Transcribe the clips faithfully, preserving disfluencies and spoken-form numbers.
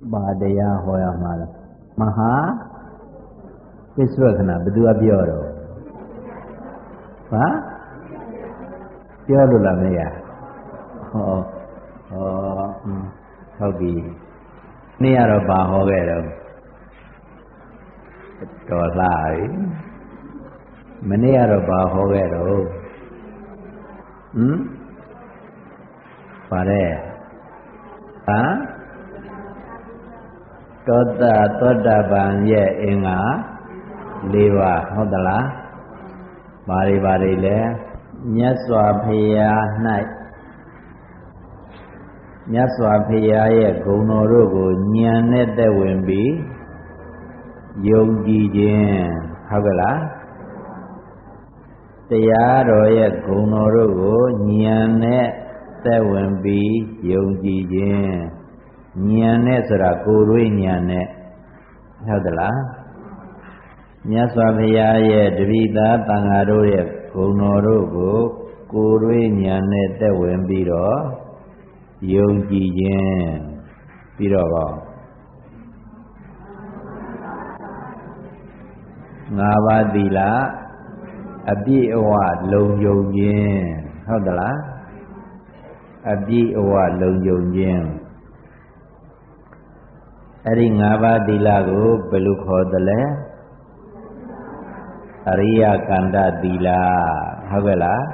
ဘာတရားဟောရမှာလဲမဟာပစ္စုပ္ပခဏဘယ်သူကပြောတော့ဟာပြောလို့လားမရဟောဟောဟုတ်ပြီနေ့ကတော့ဘာဟောခဲ့တော့တော်လာပြီမနေ့ကတော့ဘာဟောခဲ့တော့ဟမ်ပါတယ်ဟာတောတာသောတာပန်ရဲ့အင်္ဂါ၄ပါးဟုတ်သလားဘာတွေဘာတွေလဲမြတ်စွာဘုရား၌မြတ်စွာဘုရားရဲ့ဂုဏ်တော်တို့ကိုဉာဏ်နဲ့သက်ဝင်ပြီးယုံကြည်ခြင်းဟုတ်ကလားတရားတော်ရဲ့ဂုဏ်တော်တို့ကိုဉာဏ်နဲ့သက်ဝင်ပြီးယုံကြည်ခြင်းဉာဏ်နဲ့ဆိုတာကိုယ်တွေ့ဉာဏ်နဲ့ဟုတ်သလားမြတ်စွာဘုရားရဲ့တပိသာသံဃာတို့ရဲ့ဂုဏ်တော်တို့ကိုကိုယ်တွေ့ဉာဏ်နဲ့သက်ဝင်ပြီးတော့ယုံကြည်ခြင်းပြီးတော့ငါးပါးသီလအပြည့်အဝလုံခြုံခြင်းဟုတ်သလားအပြည့်အဝလုံခြုံခြင်းအဲ့ဒီငါးပါးသီလကိုဘယ်လိုခေါ်သလဲအရိယကန္တသီလဟုတ်ကဲ့လား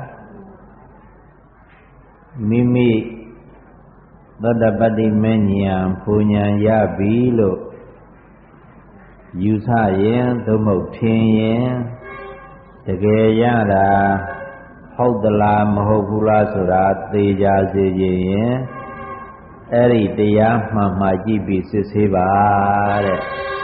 မိမိသောတပတ္တိမဉ္ဇဉ်ပူဉ္ဇဉ်ရပြီလို့ယူဆရင်သို့မဟုတ်ထင်ရင်တကယ်ရတာဟုတ်သလားမဟုတ်ဘူးလားဆိုတာသိကြစေခြင်းရင်အဲ့ဒီတရားမှန်မှကြည့်ပြီးစစ်ဆေးပါတဲ့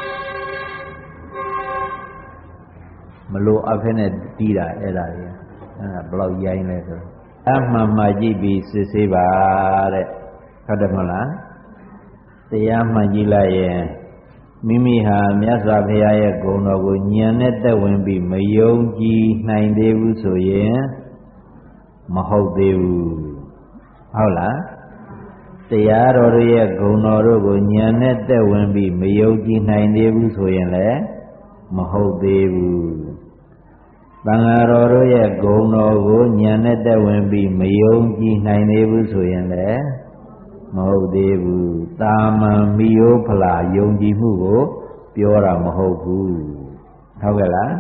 မလို့အဖက်နဲ့တီးတာအဲ့ဒါကြီးအဲ့ဒါဘယ်လောက်ရိုင်းလဲဆိုအမှန်မှကြည့်ပြီးစစ်ဆေးပါတဲ့ဟုတ်တယ်မလားတရားမှန်ကြည့်လိုက်ရင်မိမိဟာမြတ်စွာဘုရားရဲ့ဂုဏ်တော်ကိုဉာဏ်နဲ့သက်ဝင်ပြီးမယုံကြည်နိုင်သေးဘူးဆိုရင်မဟုတ်သေးဘူးဟုတ်လားတရားတော်ရဲ့ဂုဏ်တော်တို့ကိုဉာဏ်နဲ့သက်ဝင်ပြီးမယုံကြည်နိုင်သေးဘူးဆိုရင်လည်းမဟုတ်သေးဘူးသံဃာတော်တို့ရဲ့ဂုဏ်တော်ကိုဉာဏ်နဲ့သက်ဝင်ပြီးမယုံကြည်နိုင်သေးဘူးဆိုရင်လည်းမဟုတ်သေးဘူးတာမန်မိယောဖလာယုံကြည်မှုကိုပြောတာမဟုတ်ဘူးဟုတ်ကဲ့လား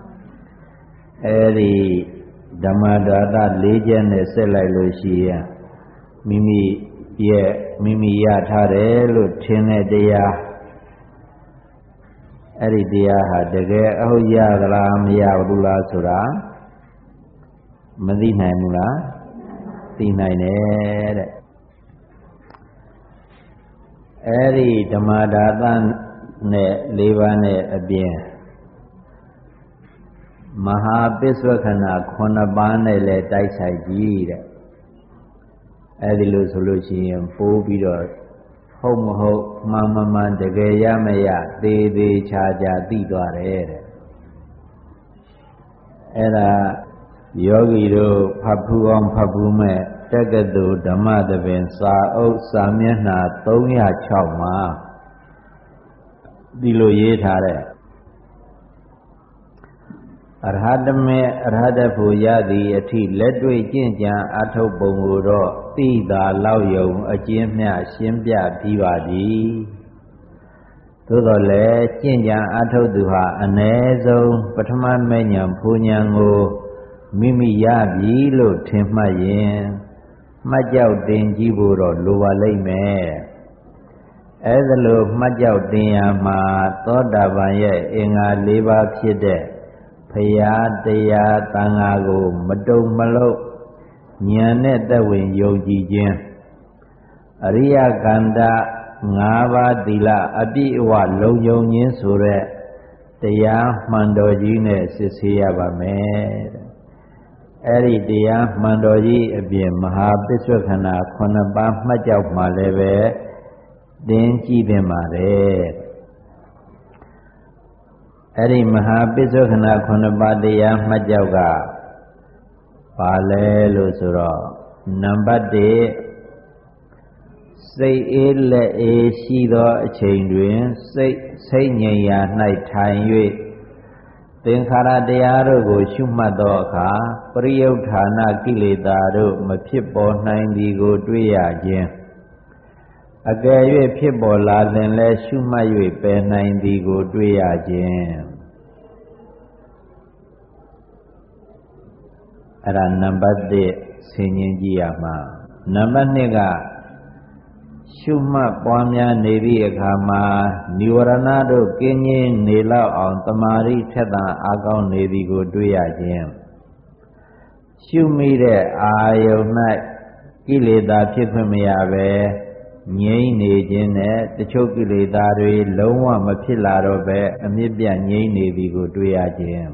အဲဒီဓမ္မဒါသလေးချက်နဲ့ဆက်လိုက်လို့ရှိရင်မိမိရဲ့မိမိရထားတယ်လို့ထင်တဲ့တရားအဲ့ဒီတရားဟာတကယ်အဟုတ်ရသလားမရဘူးလားဆိုတာမသိနိုင်ဘူးလားသိနိုင်တယ်တဲ့အဲ့ဒီဓမ္မဒါသနဲ့လေးပါးနဲ့အပြင်မဟာပစ္စုပ္ပခဏခုနှစ်ပါးနဲ့လည်းတိုက်ဆိုင်ကြည့်တဲ့အဲ့ဒီလိုဆိုလို့ရှိရင်ပိုးပြီးတော့ဟုတ်မဟုတ်မှန်မမှန်တကယ်ရမရသေးသေးချာချာသိသွားတယ်တဲ့အဲ့ဒါယောဂီတို့ဖတ်ဖူးအောင်ဖတ်ဖူးမဲ့တက္ကသိုလ်ဓမ္မသဘင်စာအုပ်စာမျက်နှာသုံးရာ၆မှာဒီလိုရေးထားတဲ့အရဟတမေအရဟတဖို့ရသည်အထိလက်တွေ့ကျင့်ကြံအထုတ်ပုံကိုတော့သိတာလောက်ယုံအကျဉ်းမျှရှင်းပြပြီးပါသည်သို့တော်လည်းကျင့်ကြံအထုတ်သူဟာအ ਨੇ ဆုံးပထမမဉ္ဇဉ်ဖူဉ္ဇဉ်ကိုမိမိရပြီလို့ထင်မှတ်ရင်မှတ်ကြောက်တင်ကြည့်ဖို့တော့လိုပါလိမ့်မယ်အဲဒါလို့မှတ်ကြောက်တင်ရမှာသောတာပန်ရဲ့အင်္ဂါ၄ပါးဖြစ်တဲ့ဖရာတရားသံဃာကိုမတုံမလုံးဉာဏ်နဲ့သက်ဝင်ယုံကြည်ခြင်းအရိယကန္တ၅ပါးသီလအပြည့်အဝလုံခြုံခြင်းဆိုတဲ့တရားမှန်တော်ကြီးနဲ့စစ်ဆေးရပါမယ်တဲ့အဲ့ဒီတရားမှန်တော်ကြီးအပြင်မဟာပစ္စုပ္ပခဏခုနှစ်ပါးမှတ်ကြောက်မှလည်းပဲသင်ကြည့်သင့်ပါတယ်အဲ့ဒီမဟာပစ္စုပ္ပခဏခုနှစ်ပါးတရားမှတ်ကြောက်ကပါလဲလို့ဆိုတော့နံပါတ်၁စစိတ်အေးလက်အေးရှိသောအချိန်တွင်စိတ်စိတ်ငြိမ်ရာ၌ထိုင်၍သင်္ခါရတရားတို့ကိုရှုမှတ်သောအခါပရိယုဌာဏကိလေသာတို့မဖြစ်ပေါ်နိုင်သည်ကိုတွေ့ရခြင်းအကယ်၍ဖြစ်ပေါ်လာရင်လည်းရှုမှတ်၍ပယ်နိုင်သည်ကိုတွေ့ရခြင်းအဲ့ဒါနံပါတ်တစ်ဆင်ញင်ကြည့်ရမှာနံပါတ်နှစ်ကရှုမှတ်ပွားများနေသည့်အခါမှာនិဝရဏတို့ကင်းငြိမ်းနေလောက်အောင်တမာရိထက်သန်အားကောင်းနေသည်ကိုတွေ့ရခြင်းရှုမိတဲ့အာယုန်၌ကိလေသာဖြစ်ခွင့်မရပဲငြိမ်းနေခြင်းနဲ့တချို့ကိလေသာတွေလုံးဝမဖြစ်လာတော့ပဲအမြစ်ပြတ်ငြိမ်းနေသည်ကိုတွေ့ရခြင်း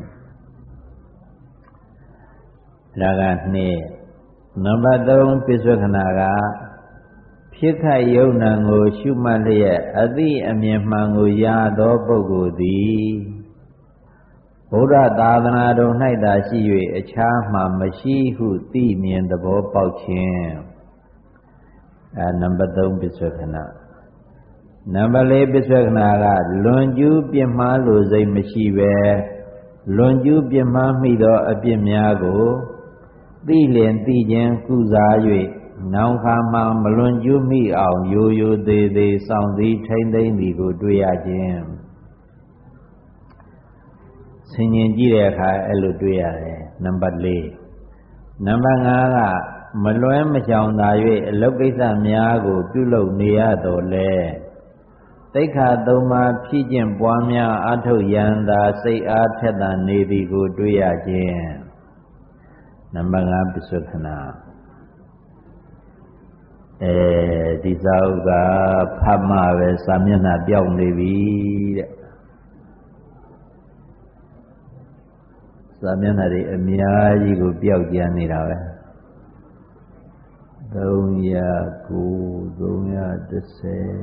ဒါကနှစ်နံပါတ်သုံးပိဿဝခဏကဖြစ်ခိုက်ယုံနံကိုရှုမှတ်လျက်အသိအမြင်မှန်ကိုရသောပုဂ္ဂိုလ်သည်ဗုဒ္ဓသာသနာတော်၌သာရှိ၍အခြားမှမရှိဟုသိမြင်သဘောပေါက်ခြင်းအဲနံပါတ်သုံးပိဿဝခဏနံပါတ်လေးပိဿဝခဏကလွန်ကျူးပြစ်မှားလိုစိတ်မရှိပဲလွန်ကျူးပြစ်မှားမိသောအပြစ်များကိုသိလင်သိခြင်းကုစား၍နောင်ခါမှမလွန်ကျူးမိအောင်ရိုးရိုးသေးသေးစောင့်စည်းထိမ့်သိမ့်သည်ကိုတွေ့ရခြင်းဆင်ញင်ကြည့်တဲ့အခါအဲ့လိုတွေ့ရတယ်နံပါတ်လေးနံပါတ်ငါးကမလွဲမရှောင်သာ၍အလုပ်ကိစ္စများကိုပြုလုပ်နေရတော့လေသိက္ခာသုံးပါးဖြည့်ကျင့်ပွားများအထုတ်ရန်သာစိတ်အားထက်သန်နေသည်ကိုတွေ့ရခြင်းနံပါတ်ငါးပိဿဝခဏအဲဒီစာအုပ်ကဖတ်မှပဲစာမျက်နှာပြောင်းနေပြီတဲ့စာမျက်နှာတွေအများကြီးကိုပြောက်ကျန်နေတာပဲသုံးရာကိုသုံးရာတစ်ဆယ်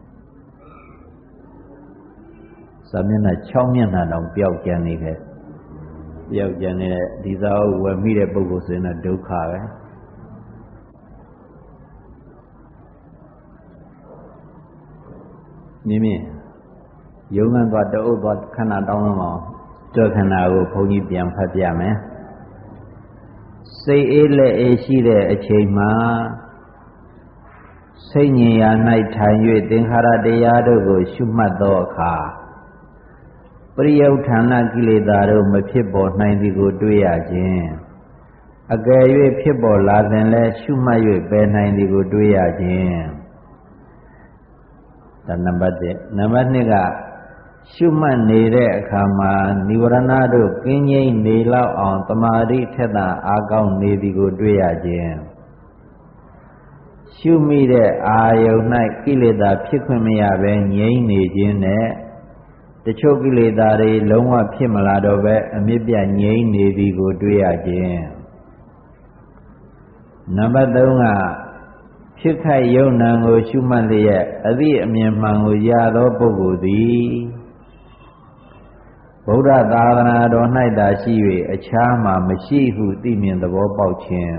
စာမျက်နှာ၆မျက်နှာတောင်ပြောက်ကျန်နေခဲ့ပြောက်ကျန်နေတဲ့ဒီစာအုပ်ဝယ်မိတဲ့ပုဂ္ဂိုလ်ဆိုရင်တော့ဒုက္ခပဲမြင်မြင်ယုံငန်းသွားတအုပ်သွားခဏတောင်းလုံးအောင်ကြွခဏကိုဘုန်းကြီးပြန်ဖတ်ပြမယ်စိတ်အေးလက်အေးရှိတဲ့အချိန်မှာစိတ်ငြိမ်ရာ၌ထိုင်၍သင်္ခါရတရားတို့ကိုရှုမှတ်သောအခါပရိယုဌာဏကိလေသာတို့မဖြစ်ပေါ်နိုင်သည်ကိုတွေ့ရခြင်းအကယ်၍ဖြစ်ပေါ်လာရင်လည်းရှုမှတ်၍ပယ်နိုင်သည်ကိုတွေ့ရခြင်းဒါနံပါတ်တစ်နံပါတ်နှစ်ကရှုမှတ်နေတဲ့အခါမှာនិဝရဏတို့ကင်းငြိမ်းနေလောက်အောင်တမာရိထက်သန်အားကောင်းနေသည်ကိုတွေ့ရခြင်းရှုမိတဲ့အာယုန်၌ကိလေသာဖြစ်ခွင့်မရပဲငြိမ်းနေခြင်းနဲ့တချို့ကိလေသာတွေလုံးဝဖြစ်မလာတော့ပဲအမြစ်ပြတ်ငြိမ်းနေသည်ကိုတွေ့ရခြင်းနံပါတ်သုံးကဖြစ်ခိုက်ယုံနံကိုရှုမှတ်လျက်အသိအမြင်မှန်ကိုရသောပုဂ္ဂိုလ်သည်ဗုဒ္ဓသာသနာတော်၌သာရှိ၍အခြားမှမရှိဟုသိမြင်သဘောပေါက်ခြင်း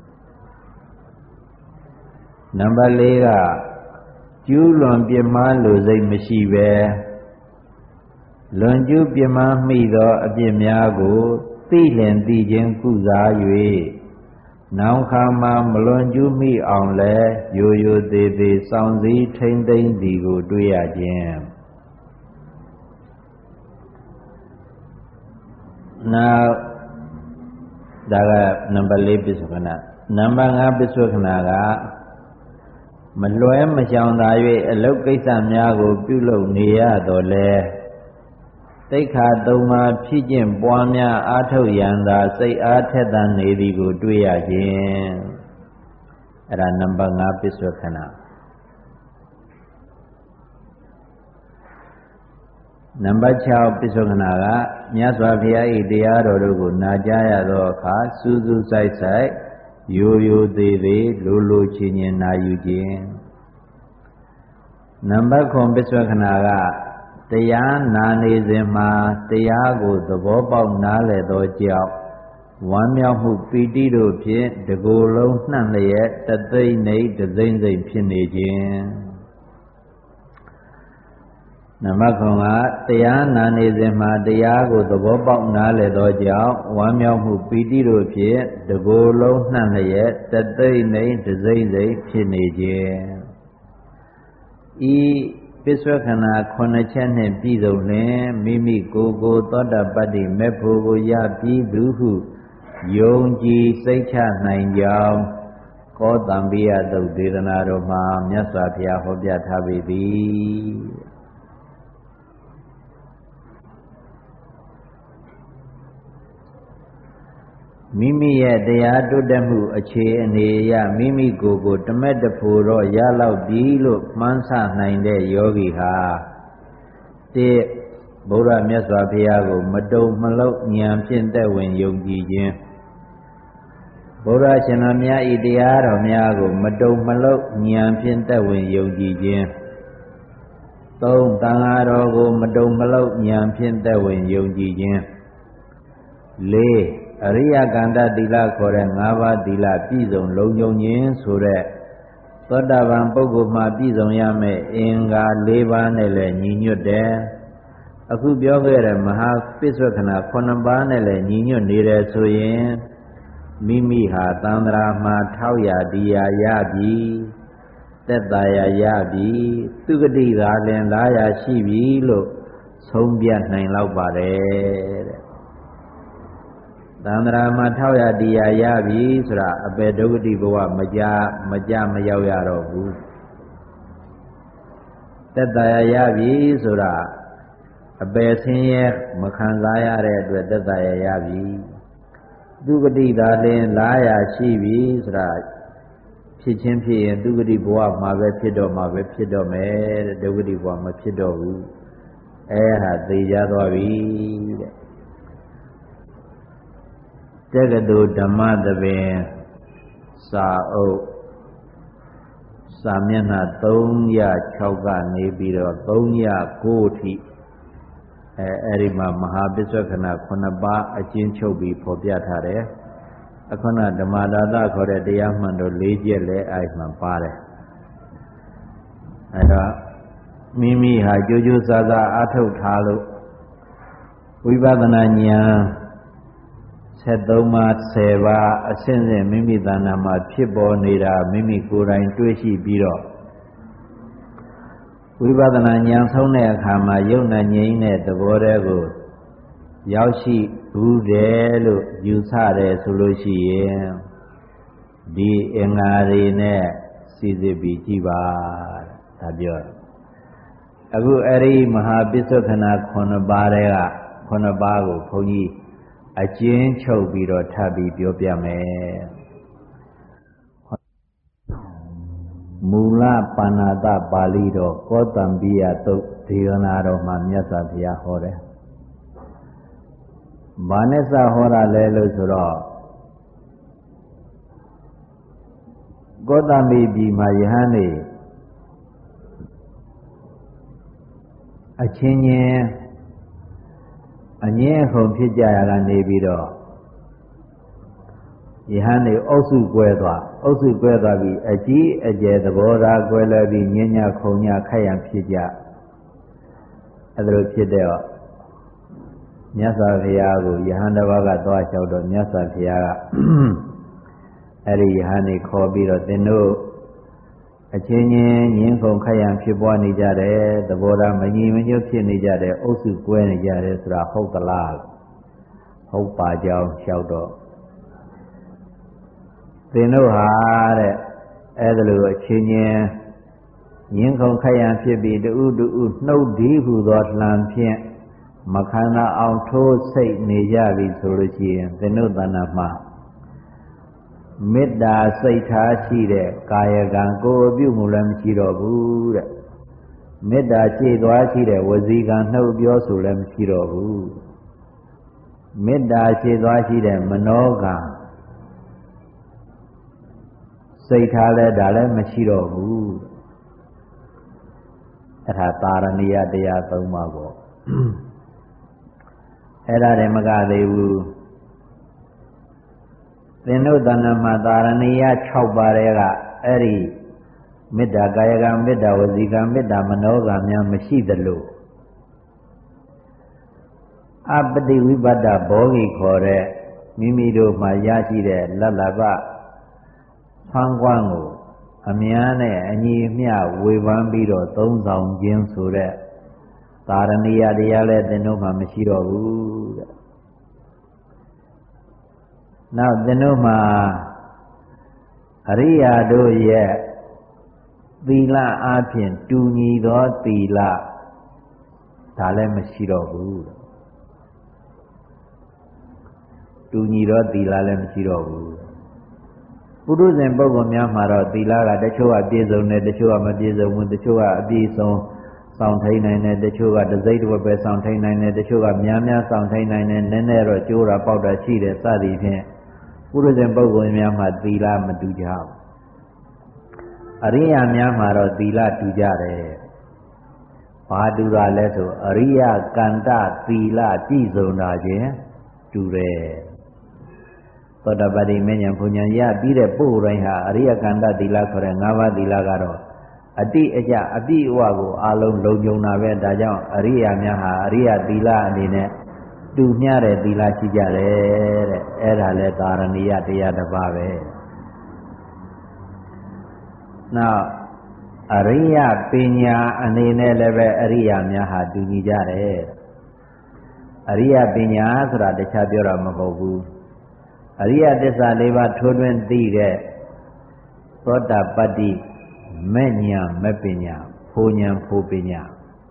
နံပါတ်လေးကကျူးလွန်ပြစ်မှားလိုစိတ်မရှိပဲလွန်ကျူးပြစ်မှားမိသောအပြစ်များကိုသိလင်သိခြင်းကုစား၍နောင်ခါမှာမလွန်ကျူးမိအောင်လဲရိုးရိုးသေးသေးစောင့်စည်းထိမ့်သိမ့်သည်ကိုတွေ့ရခြင်းနောက်ဒါကနံပါတ်လေးပိဿဝခဏနံပါတ်ငါးပိဿဝခဏကမလွဲမရှောင်သာ၍အလုပ်ကိစ္စများကိုပြုလုပ်နေရတော့လဲသိက္ခာသုံးပါးဖြည့်ကျင့်ပွားများအားထုတ်ရန်သာစိတ်အားထက်သန်နေသည်ကိုတွေ့ရခြင်းအဲ့ဒါနံပါတ်ငါးပိဿဝခဏနံပါတ်၆ပိဿဝခဏကမြတ်စွာဘုရား၏တရားတော်တို့ကိုနာကြားရသောအခါစူးစူးဆိုင်ဆိုင်ရိုးရိုးသေးသေးလိုလိုချင်းချင်းနာယူခြင်းနံပါတ်ခုပိဿဝခဏကတရားနာနေစဉ်မှာတရားကိုသဘောပေါက်နားလည်သောကြောင့်ဝမ်းမြောက်မှုပီတိတို့ဖြင့်တကိုယ်လုံးနှံ့လျက်တသိမ့်နေတသိမ့်စိမ့်ဖြစ်နေခြင်းနမခွန်ကတရားနာနေစဉ်မှာတရားကိုသဘောပေါက်နားလည်သောကြောင့်ဝမ်းမြောက်မှုပီတိတို့ဖြင့်တကိုယ်လုံးနှံ့လျက်တသိမ့်နေတသိမ့်စိမ့်ဖြစ်နေခြင်းဤပစ္စုခဏခုနှစ်ချက်နှင့်ပြည့်စုံလင်မိမိကိုယ်ကိုသောတာပတ္တိမေဖို့ကိုရပြီးသူဟုယုံကြည်စိတ်ချနိုင်ကြောင်းကောသံပိယသုတ်ဒေသနာတော်မှာမြတ်စွာဘုရားဟောပြထားပေသည်မိမိရဲ့တရားတိုးတက်မှုအခြေအနေအရမိမိကိုယ်ကိုတမက်တဖို့တော့ရလောက်ပြီလို့မှန်းဆနိုင်တဲ့ယောဂီဟာတိဘုရားမြတ်စွာဘုရားကိုမတုံမလှုပ်ဉာဏ်ဖြင့်သက်ဝင်ယုံကြည်ခြင်းဘုရားရှင်တော်မြတ်ဤတရားတော်များကိုမတုံမလှုပ်ဉာဏ်ဖြင့်သက်ဝင်ယုံကြည်ခြင်းသုံးသံဃာတော်ကိုမတုံမလှုပ်ဉာဏ်ဖြင့်သက်ဝင်ယုံကြည်ခြင်းလေးအရိယကန္တသီလခေါ်တဲ့၅ပါးသီလပြည့်စုံလုံးုံခြင်းဆိုတဲ့သောတာပန်ပုဂ္ဂိုလ်မှာပြည့်စုံရမယ့်အင်္ဂါ၄ပါးနဲ့လည်းညီညွတ်တယ်အခုပြောခဲ့တဲ့မဟာပစ္စုခဏခုနှစ်ပါးနဲ့လည်းညီညွတ်နေတယ်ဆိုရင်မိမိဟာသံဃာမှာထောက်ရတရားရပြီသက်သာရရပြီသူဂတိသာလင်လာရရှိပြီလို့ဆုံးဖြတ်နိုင်လောက်ပါတယ်တဲ့သံဃာမှာထောက်ရတရားရပြီဆိုတာအပေဒုက္ခတိဘဝမကြမကြမရောက်ရတော့ဘူးသက်သာရရပြီဆိုတာအပေဆင်းရဲမခံစားရတဲ့အတွက်သက်သာရရပြီသူဂတိသာလင်လာရရှိပြီဆိုတာဖြစ်ချင်းဖြစ်ရင်သူဂတိဘဝမှာပဲဖြစ်တော့မှာပဲဖြစ်တော့မယ်တဲ့ဒုက္ခတိဘဝမဖြစ်တော့ဘူးအဲဟာသိကြသွားပြီတဲ့တက္ကသိုလ်ဓမ္မသဘင်စာအုပ်စာမျက်နှာသုံးရာ၆ကနေပြီးတော့သုံးရာ၉ထိအဲအဲ့ဒီမှာမဟာပစ္စုခဏခုနှစ်ပါးအကျဉ်းချုပ်ပြီးဖော်ပြထားတယ်အခုနဓမ္မဒါသခေါ်တဲ့တရားမှန်တို့၄ချက်လဲအဲ့မှာပါတယ်အဲ့တော့မိမိဟာကြိုးကြိုးစားစားအားထုတ်ထားလို့ဝိပဿနာဉာဏ်ဆက်သုံးပါးဆယ်ပါးအစဉ်စဉ်မိမိတဏ္ဍာမှာဖြစ်ပေါ်နေတာမိမိကိုယ်တိုင်တွေ့ရှိပြီးတော့ဝိပဿနာဉာဏ်ဆုံးတဲ့အခါမှာယုံနာငြိမ်းတဲ့သဘောတွေကိုရောက်ရှိဘူးတယ်လို့ယူဆတယ်ဆိုလို့ရှိရင်ဒီအင်္ဂါတွေနဲ့စီစစ်ပြီးကြည့်ပါဒါပြောတယ်အခုအဲ့ဒီမဟာပစ္စုခဏခုနှစ်ပါးတွေကခုနှစ်ပါးကိုဘုန်းကြီးအကျဉ်းချုပ်ပြီးတော့ထပ်ပြီးပြောပြမယ်မူလပါဏာတပါဠိတော်ကောသံပိယသုတ်ဒေသနာတော်မှာမြတ်စွာဘုရားဟောတယ်ဘာနဲ့စဟောတာလဲလို့ဆိုတော့ကောသမိပြည်မှာယဟန်နေအချင်းချင်းအငြင်းအခုံဖြစ်ကြရကနေပြီးတော့ယဟန်နေအုပ်စုကွဲသွားအုပ်စုကွဲသွားပြီးအကြီးအကျယ်သဘောထားကွဲလွဲပြီးညဉ့်ညခုံညခက်ရန်ဖြစ်ကြအဲဒါလိုဖြစ်တော့မြတ်စွာဘုရားကိုယဟန်တစ်ပါးကသွားလျှောက်တော့မြတ်စွာဘုရားကအဲ့ဒီယဟန်နေခေါ်ပြီးတော့သင်တို့အချင်းချင်းညင်းခုန်ခက်ရန်ဖြစ်ပွားနေကြတယ်သဘောထားမညီမညွတ်ဖြစ်နေကြတယ်အုပ်စုကွဲနေကြတယ်ဆိုတာဟုတ်သလားဟုတ်ပါကြောင်းလျှောက်တော့သင်တို့ဟာတဲ့အဲ့ဒါလိုအချင်းချင်းညင်းခုန်ခက်ရန်ဖြစ်ပြီးတူတူနှုတ်ဒီဟုသောလှံဖြင့်မခံနာအောင်ထိုးစိတ်နေကြပြီဆိုလို့ရှိရင်သင်တို့တဏ္ဍာမှာမေတ္တာစိတ်ထားရှိတဲ့ကာယကံကိုယ်အပြုမှုလည်းမရှိတော့ဘူးတဲ့မေတ္တာရှိသွားရှိတဲ့ဝစီကံနှုတ်ပြောဆိုလည်းမရှိတော့ဘူးမေတ္တာရှိသွားရှိတဲ့မနောကံစိတ်ထားလဲဒါလည်းမရှိတော့ဘူးအဲ့ဒါသာရဏိယတရားသုံးပါးပေါ့အဲ့ဒါတည်းမကသေးဘူးင်တို့တဏ္ဍမှာသာရဏီယ၆ပါးတွေကအဲ့ဒီမေတ္တာကာယကံမေတ္တာဝစီကံမေတ္တာမနောကံများမရှိသလိုအပတိဝိပတ္တဘောဂီခေါ်တဲ့မိမိတို့မှရရှိတဲ့လတ်လပဆန်းကွမ်းကိုအများနဲ့အညီအမျှဝေဖန်ပြီးတော့သုံးဆောင်ခြင်းဆိုတဲ့သာရဏီယတရားလည်းသင်တို့မှမရှိတော့ဘူးတဲ့နောက်သင်တို့မှအရိယာတို့ရဲ့သီလအားဖြင့်တူညီသောသီလဒါလည်းမရှိတော့ဘူးတူညီသောသီလလည်းမရှိတော့ဘူးပုရုဇဉ်ပုဂ္ဂိုလ်များမှာတော့သီလကတချို့ကပြည့်စုံတယ်တချို့ကမပြည့်စုံဘူးတချို့ကအပြည့်စုံဆောင်ထိန်နိုင်တယ်တချို့ကတစိမ့်တစ်ဝက်ပဲဆောင်ထိန်နိုင်တယ်တချို့ကများများဆောင်ထိန်နိုင်တယ်နည်းနည်းတော့ကျိုးတာပေါက်တာရှိတယ်စသည်ဖြင့်ပုရုဇဉ်ပုဂ္ဂိုလ်များမှာသီလမတူကြဘူးအရိယာများမှာတော့သီလတူကြတယ်ဘာတူတာလဲဆိုအရိယကန္တသီလပြည့်စုံတာချင်းတူတယ်သောတပတိမဉ္ဇဉ်ဘုံဉဏ်ရပြီးတဲ့ပုဂ္ဂိုလ်တိုင်းဟာအရိယကန္တသီလခေါ်တဲ့၅ပါးသီလကတော့အတိအကျအပြည့်အဝကိုအလုံးလုံခြုံတာပဲဒါကြောင့်အရိယာများဟာအရိယသီလအနေနဲ့တူမျှတဲ့သီလရှိကြတယ်တဲ့အဲ့ဒါလဲသာရဏီယတရားတစ်ပါးပဲနောက်အရိယပညာအနေနဲ့လည်းပဲအရိယာများဟာတူညီကြတယ်အရိယပညာဆိုတာတခြားပြောတာမဟုတ်ဘူးအရိယသစ္စာလေးပါးထိုးထွင်းသိတဲ့သောတာပတ္တိမဲ့ညာမဲ့ပညာဖိုလ်ညာဖိုလ်ပညာ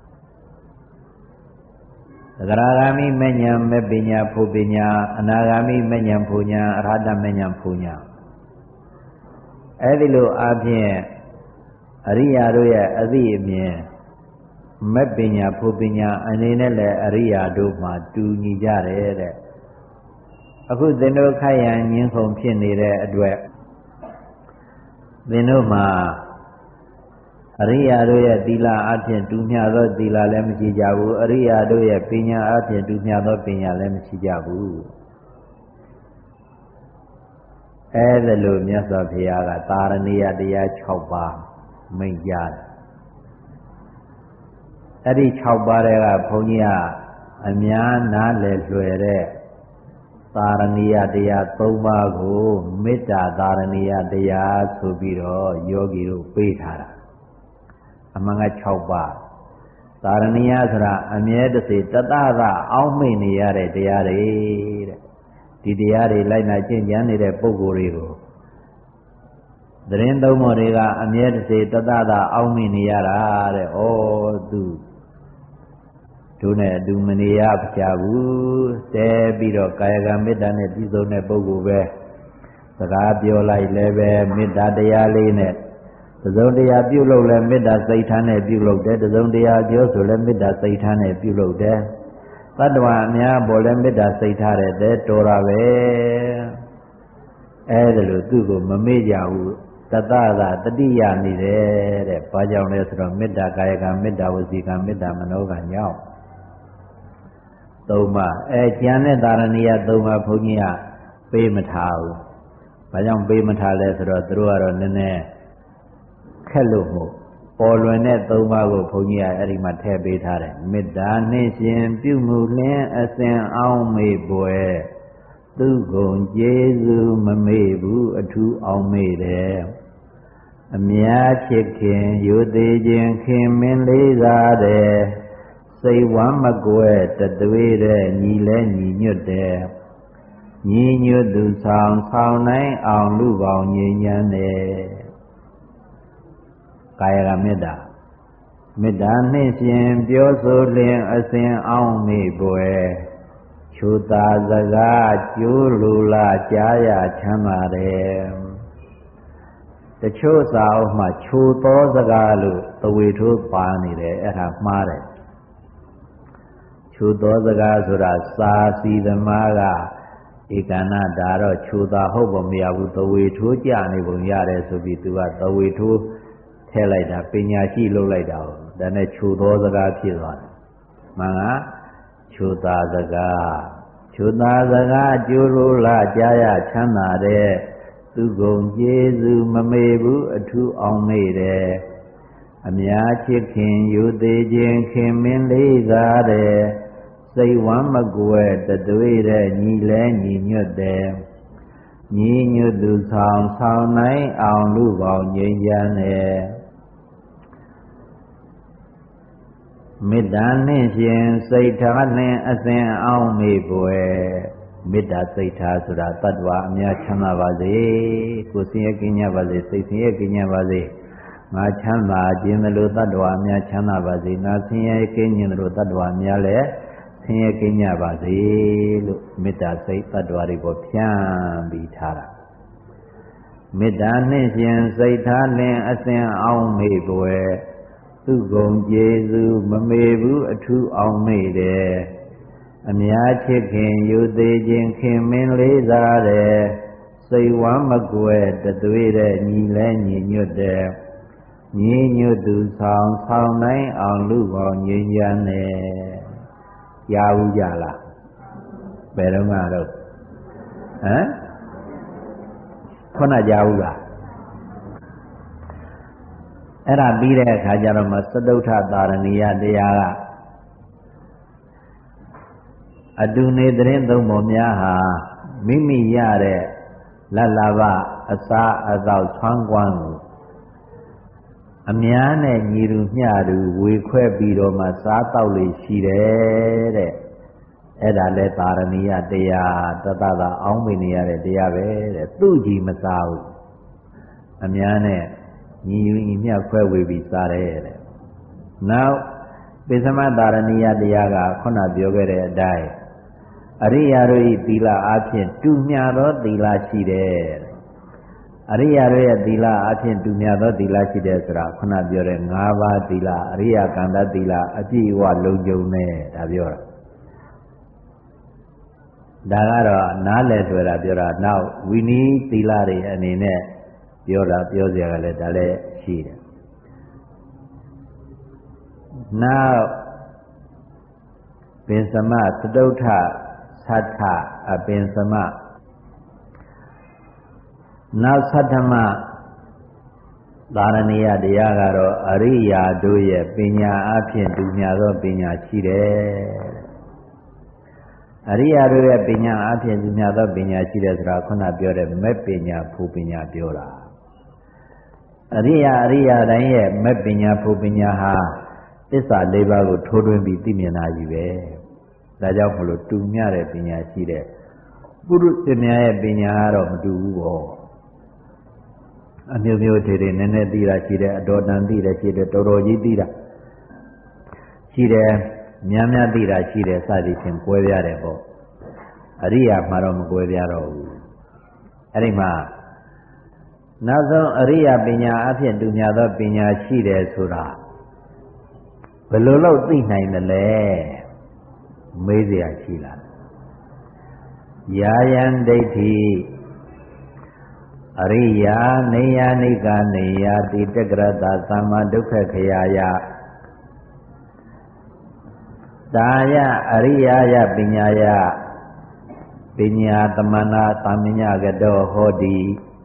သဂရာဂာမိမဲ့ညာမဲ့ပညာဖိုလ်ပညာအနာဂာမိမဲ့ညာဖိုလ်ညာအရဟတမဲ့ညာဖိုလ်ညာအဲ့ဒီလိုအပြင်အရိယာတို့ရဲ့အသိအမြင်မဲ့ပညာဖိုလ်ပညာအနေနဲ့လည်းအရိယာတို့မှာတူညီကြတယ်တဲ့အခုသင်တို့ခိုက်ရန်ညင်းခုန်ဖြစ်နေတဲ့အတွက်သင်တို့မှာအရိယာတို့ရဲ့သီလအပြင်တူမျှသောသီလလည်းမရှိကြဘူးအရိယာတို့ရဲ့ပညာအပြင်တူမျှသောပညာလည်းမရှိကြဘူးအဲဒါလို့မြတ်စွာဘုရားကသာရဏီယတရား၆ပါးမိန့်ကြားတယ်အဲ့ဒီ၆ပါးတွေကဘုန်းကြီးကအများနားလည်လွယ်တဲ့သာရဏီယတရား၃ပါးကိုမေတ္တာသာရဏီယတရားဆိုပြီးတော့ယောဂီတို့ပေးထားတာအမှန်က၆ပါးသာရဏီယဆိုတာအမြဲတစေတသသအောက်မေ့နေရတဲ့တရားတွေတဲ့ဒီတရားတွေလိုက်နာကျင့်ကြံနေတဲ့ပုဂ္ဂိုလ်တွေကိုသတင်းသုံးပေါ်တွေကအမြဲတစေတသသအောက်မေ့နေရတာတဲ့ဩသူတို့နဲ့အတူမနေရကြဘူးတဲပြီးတော့ကာယကံမေတ္တာနဲ့ပြည့်စုံတဲ့ပုဂ္ဂိုလ်ပဲစကားပြောလိုက်လည်းပဲမေတ္တာတရားလေးနဲ့သုံးတရားပြုလုပ်လဲမေတ္တာစိတ်ထားနဲ့ပြုလုပ်တယ်သုံးတရားပြောဆိုလဲမေတ္တာစိတ်ထားနဲ့ပြုလုပ်တယ်တတ္တဝါအများပေါ်လဲမေတ္တာစိတ်ထားတဲ့တဲတော်တာပဲအဲဒါလို့သူ့ကိုမမေ့ကြဘူးတတ္တသာတတိယနေတယ်တဲ့ဘာကြောင့်လဲဆိုတော့မေတ္တာကာယကံမေတ္တာဝစီကံမေတ္တာမနောကံညောင်းသုံးပါအဲကျန်တဲ့သာရဏီယသုံးပါဘုန်းကြီးကပေးမထားဘူးဘာကြောင့်ပေးမထားလဲဆိုတော့သူတို့ကတော့နည်းနည်းခက်လို့မို့ပေါ်လွင်တဲ့သုံးပါးကိုဘုန်းကြီးကအဲ့ဒီမှာထည့်ပေးထားတယ်မေတ္တာနှင့်ရှင်ပြုမှုလင်းအစဉ်အောင်မေ့ပွယ်သူကုံကျေးဇူးမမေ့ဘူးအထူးအောင်မေ့တယ်အများချစ်ခင်ယိုသေးခြင်းခင်မင်းလေးစားတယ်စိတ်ဝမ်းမကွဲတသွေးတဲ့ညီလဲညီညွတ်တယ်ညီညွတ်သူဆောင်ဆောင်နိုင်အောင်လူပေါင်းငြိမ်းချမ်းတယ်ကာယကမေတ္တာမေတ္တာနှင့်ရှင်ပြောဆိုလျင်အစဉ်အောင်မေ့ပွယ်ချိုသာစကားကျိုးလူလာကြားရချမ်းသာတယ်တချို့စာအုပ်မှာချိုသောစကားလို့သဝေထိုးပါနေတယ်အဲ့ဒါမှားတယ်ချိုသောစကားဆိုတာစာစီသမားကဧကနာဒါတော့ချိုသာဟုတ်ပုံမရဘူးသဝေထိုးကြနေပုံရတယ်ဆိုပြီးသူကသဝေထိုးထည့်လိုက်တာပညာရှိလုပ်လိုက်တာဒါနဲ့ချိုသောစကားဖြစ်သွားတယ်မှန်ကချိုသာစကားချိုသာစကားကြိုးရိုးလာကြားရချမ်းသာတဲ့သူကုန်ကျေးဇူးမမေ့ဘူးအထူးအောင်မေ့တယ်အများချစ်ခင်ယူသေးခြင်းခင်မင်းလေးစားတယ်စိတ်ဝမ်းမကွယ်တသွေးတဲ့ညီလဲညီညွတ်တယ်ညီညွတ်သူဆောင်ဆောင်နိုင်အောင်လူပေါင်းငြိမ်းချမ်းတယ်မေတ္တာနှင့်ရှင်စိတ်ထားနှင့်အစဉ်အောင်မေ့ပွယ်မေတ္တာစိတ်ထားဆိုတာတ attva အများချမ်းသာပါစေကိုယ်ဆင်းရဲကင်းကြပါစေစိတ်ဆင်းရဲကင်းကြပါစေငါချမ်းသာခြင်းသလိုတ attva အများချမ်းသာပါစေငါဆင်းရဲကင်းခြင်းသလိုတ attva အများလည်းဆင်းရဲကင်းကြပါစေလို့မေတ္တာစိတ်တ attva တွေကိုဖြန့်ပြီးထားတာမေတ္တာနှင့်ရှင်စိတ်ထားနှင့်အစဉ်အောင်မေ့ပွယ်သူကုန်ကျေးဇူးမမေ့ဘူးအထူးအောင်မေ့တယ်အများချစ်ခင်ယူသေးခြင်းခင်မင်းလေးစားတယ်စိတ်ဝမ်းမကွယ်တသွေးတဲ့ညီလဲညီညွတ်တယ်ညီညွတ်သူဆောင်ဆောင်နိုင်အောင်လူပေါင်းငြိမ်းချမ်းတယ်ကြားဘူးကြလားဘယ်တော့မှတော့ဟမ်ခုနကြားဘူးလားအဲ့ဒါပြီးတဲ့အခါကျတော့မှသတုဋ္ဌသာရဏီယတရားကအတူနေသတင်းသုံးပုံများဟာမိမိရတဲ့လတ်လာဘအစာအသောက်ဆွမ်းကွမ်းကိုအများနဲ့ညီတူမျှတူဝေခွဲပြီးတော့မှစားတောက်လေးရှိတယ်တဲ့အဲ့ဒါလဲသာရဏီယတရားတသသာအောင်းမိနေရတဲ့တရားပဲတဲ့သူ့ကြည်မစားဘူးအများနဲ့ညီယူညီမျှခွဲဝေပြီးစားတယ်တဲ့နောက်ပိသမသာရဏီယတရားကခုနပြောခဲ့တဲ့အတိုင်းအရိယာတို့ဤသီလအဖြစ်တူမျှသောသီလရှိတယ်အရိယာတို့ရဲ့သီလအဖြစ်တူမျှသောသီလရှိတယ်ဆိုတာခုနပြောတဲ့၅ပါးသီလအရိယာကန္တသီလအပြည့်အဝလုံးကျုံတယ်ဒါပြောတာဒါကတော့နားလည်တွေ့တာပြောတာနောက်ဝိနည်းသီလတွေအနေနဲ့ပြောတာပြောစရာကလည်းဒါလည်းရှိတယ်နောက်ပင်စမသတုဋ္ဌသတ္ထအပင်စမနောက်သတ္ထမသာရဏီယတရားကတော့အရိယာတို့ရဲ့ပညာအဖြစ်တူမျှသောပညာရှိတယ်အရိယာတို့ရဲ့ပညာအဖြစ်တူမျှသောပညာရှိတယ်ဆိုတာခုနပြောတဲ့မဲ့ပညာဖူပညာပြောတာအရိယာအရိယာတိုင်းရဲ့မဲ့ပညာဖူပညာဟာသစ္စာလေးပါးကိုထိုးထွင်းပြီးသိမြင်တာကြီးပဲဒါကြောင့်မလို့တူမျှတဲ့ပညာရှိတဲ့ပုရုษများရဲ့ပညာကတော့မတူဘူးပေါ့အမျိုးမျိုးတွေတွေနည်းနည်းသိတာရှိတယ်အတော်တန်သိတယ်ရှိတယ်တော်တော်ကြီးသိတာရှိတယ်များများသိတာရှိတယ်စသည်ဖြင့်ကွဲပြားတယ်ပေါ့အရိယာမှာတော့မကွဲပြားတော့ဘူးအဲ့ဒီမှာနောက်ဆုံးအရိယာပညာအဖြစ်တူများသောပညာရှိတယ်ဆိုတာဘယ်လိုလုပ်သိနိုင်တယ်လဲမေးเสียရှိလားယာယံဒိဋ္ဌိအရိယာနေယနိကနေယတိတက္ကရတသမ္မာဒုက္ခခယာယတာယအရိယာယပညာယပညာသမဏသမညကတောဟောတိ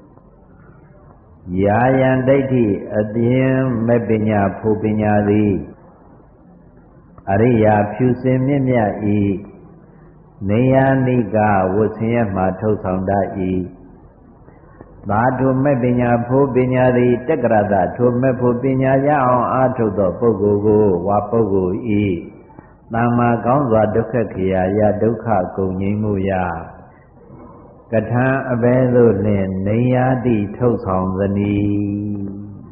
ယာယံဒိဋ္ဌိအပြင်မဲ့ပညာဖူပညာသည်အရိယာဖြူစင်မြင့်မြတ်ဤနေယနိကဝဆင်းရဲမှထုတ်ဆောင်တတ်၏သာထုမဲ့ပညာဖို့ပညာသည်တက္ကရတထိုမဲ့ဖို့ပညာရအောင်အားထုတ်သောပုဂ္ဂိုလ်ကိုဝါပုဂ္ဂိုလ်ဤသမ္မာကောင်းစွာဒုက္ခခရာယဒုက္ခကုန်ငြိမ်းမှုရကထံအဘဲသို့လင်နေယတိထုတ်ဆောင်သနည်း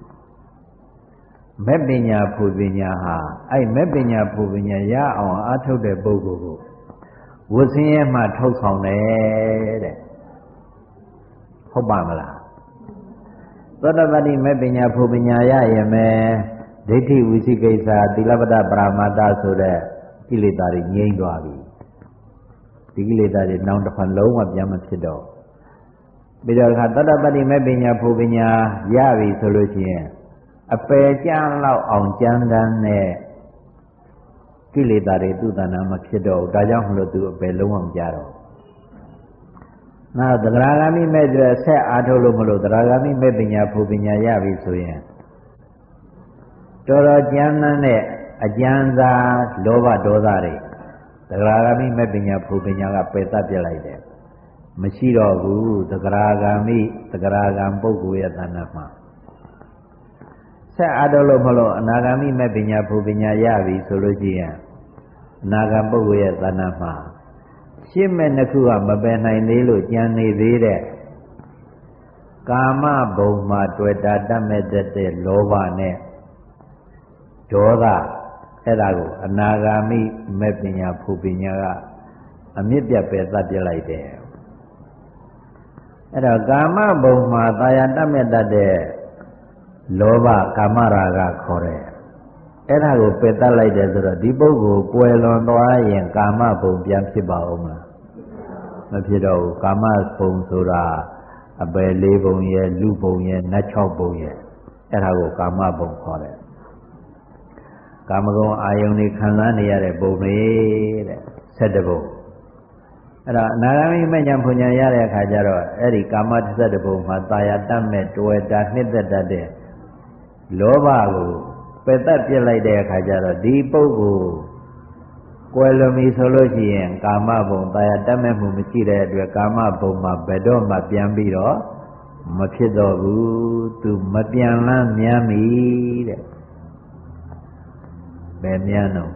မဲ့ပညာဖို့ပညာဟာအဲ့မဲ့ပညာဖို့ပညာရအောင်အားထုတ်တဲ့ပုဂ္ဂိုလ်ကိုဝဆင်းရဲမှထုတ်ဆောင်တယ်တဲ့ဟုတ်ပါမလားသောတပတိမဲ့ပညာဖို့ပညာရရင်မဲ့ဒိဋ္ဌိဝိသိကိစ္စသီလပတ္တပရမတ္တဆိုတဲ့ကိလေသာတွေငြိမ်းသွားပြီဒီကိလေသာတွေနောက်တစ်ခါလုံးဝပြန်မဖြစ်တော့ပြီးတော့ခါသောတပတိမဲ့ပညာဖို့ပညာရပြီဆိုလို့ရှိရင်အပယ်ကြမ်းလောက်အောင်ကြမ်းတမ်းနဲ့ကိလေသာတွေသူ့တဏ္ဍာမဖြစ်တော့ဒါကြောင့်မလို့သူအပယ်လုံးဝမကြတော့နောက်သဂရာဂမိမဲ့ဆက်အားထုတ်လို့မလို့သဂရာဂမိမဲ့ပညာဖို့ပညာရပြီဆိုရင်တော်တော်ကြမ်းတမ်းတဲ့အကျဉ်းစာလောဘဒေါသတွေသဂရာဂမိမဲ့ပညာဖို့ပညာကပယ်တတ်ပြလိုက်တယ်မရှိတော့ဘူးသဂရာဂမိသဂရာဂံပုဂ္ဂိုလ်ရဲ့တဏ္ဍာမှာဆက်အားထုတ်လို့မလို့အနာဂမိမဲ့ပညာဖို့ပညာရပြီဆိုလို့ရှိရင်အနာဂံပုဂ္ဂိုလ်ရဲ့တဏ္ဍာမှာရှင်းမဲ့နှစ်ခုကမပယ်နိုင်သေးလို့ကြံနေသေးတဲ့ကာမဘုံမှာတွေ့တာတတ်မဲ့တဲ့လောဘနဲ့ဒေါသအဲ့ဒါကိုအနာဂါမိမဲ့ပညာဖူပညာကအမြင့်ပြတ်ပဲသတ်ပြလိုက်တယ်အဲ့တော့ကာမဘုံမှာတာယာတတ်မဲ့တတ်တဲ့လောဘကာမရာဂခေါ်တယ်အဲ့ဒါကိုပယ်တတ်လိုက်တယ်ဆိုတော့ဒီပုဂ္ဂိုလ်ကွယ်လွန်သွားရင်ကာမဘုံပြန်ဖြစ်ပါဦးမလားမဖြစ်တော့ဘူးကာမဘုံဆိုတာအပယ်လေးဘုံရဲ့လူဘုံရဲ့နတ်၆ဘုံရဲ့အဲ့ဒါကိုကာမဘုံခေါ်တယ်ကာမဂုဏ်အာယုန်တွေခံစားနေရတဲ့ဘုံတွေတဲ့၁၁ဘုံအဲ့ဒါအနာဂါမိမဉ္ဇဉ်ဘုံဉာဏ်ရတဲ့အခါကျတော့အဲ့ဒီကာမ၁၁ဘုံမှာတာယာတတ်မဲ့တွေ့တာနှစ်သက်တတ်တဲ့လောဘကိုပယ်တတ်ပြစ်လိုက်တဲ့အခါကျတော့ဒီပုဂ္ဂိုလ်ကွယ်လွန်ပြီဆိုလို့ရှိရင်ကာမဘုံတာယာတတ်မဲ့မှုမရှိတဲ့အတွက်ကာမဘုံမှာဘယ်တော့မှပြန်ပြီးတော့မဖြစ်တော့ဘူးသူမပြန်လန်းမြန်းပြီတဲ့ဘယ်မြန်းတော့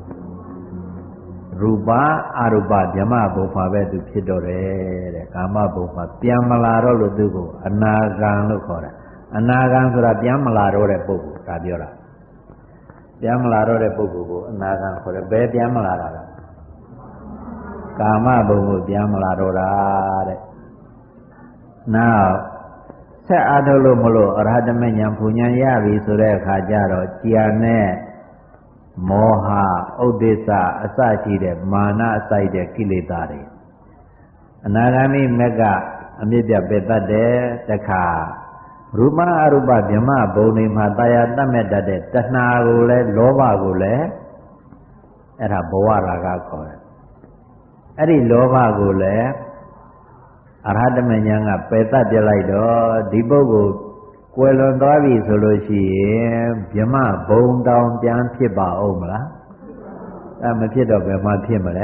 ရူပအရူပဗြဟ္မဘုံမှာပဲသူဖြစ်တော့တယ်တဲ့ကာမဘုံမှာပြန်မလာတော့လို့သူကိုအနာဂံလို့ခေါ်တယ်အနာဂံဆိုတာပြန်မလာတော့တဲ့ပုဂ္ဂိုလ်ဒါပြောတာပြန်မလာတော့တဲ့ပုဂ္ဂိုလ်ကိုအနာဂံခေါ်တယ်ဘယ်ပြန်မလာတာလဲကာမဘုံကိုပြန်မလာတော့တာတဲ့နောက်ဆက်အားထုတ်လို့မလို့အရဟတမေညာဘုံညာရပြီဆိုတဲ့အခါကျတော့ကြာနဲ့မောဟဥဒိစ္စအစရှိတဲ့မာနအစိုက်တဲ့ကိလေသာတွေအနာဂါမိမက်ကအမြင့်ပြပယ်တတ်တယ်တခါရူပအရူပဗြဟ္မဘုံတွေမှာတာယာတတ်မဲ့တတ်တဲ့တဏှာကိုလည်းလောဘကိုလည်းအဲ့ဒါဘဝရာဂခေါ်တယ်အဲ့ဒီလောဘကိုလည်းအရဟတမဉာဏ်ကပယ်တတ်ပြလိုက်တော့ဒီပုဂ္ဂိုလ်ကွယ်လွန်သွားပြီဆိုလို့ရှိရင်ဗြဟ္မဘုံတောင်ပြန်ဖြစ်ပါဦးမလားအဲ့မဖြစ်တော့ဘယ်မှာဖြစ်မလဲ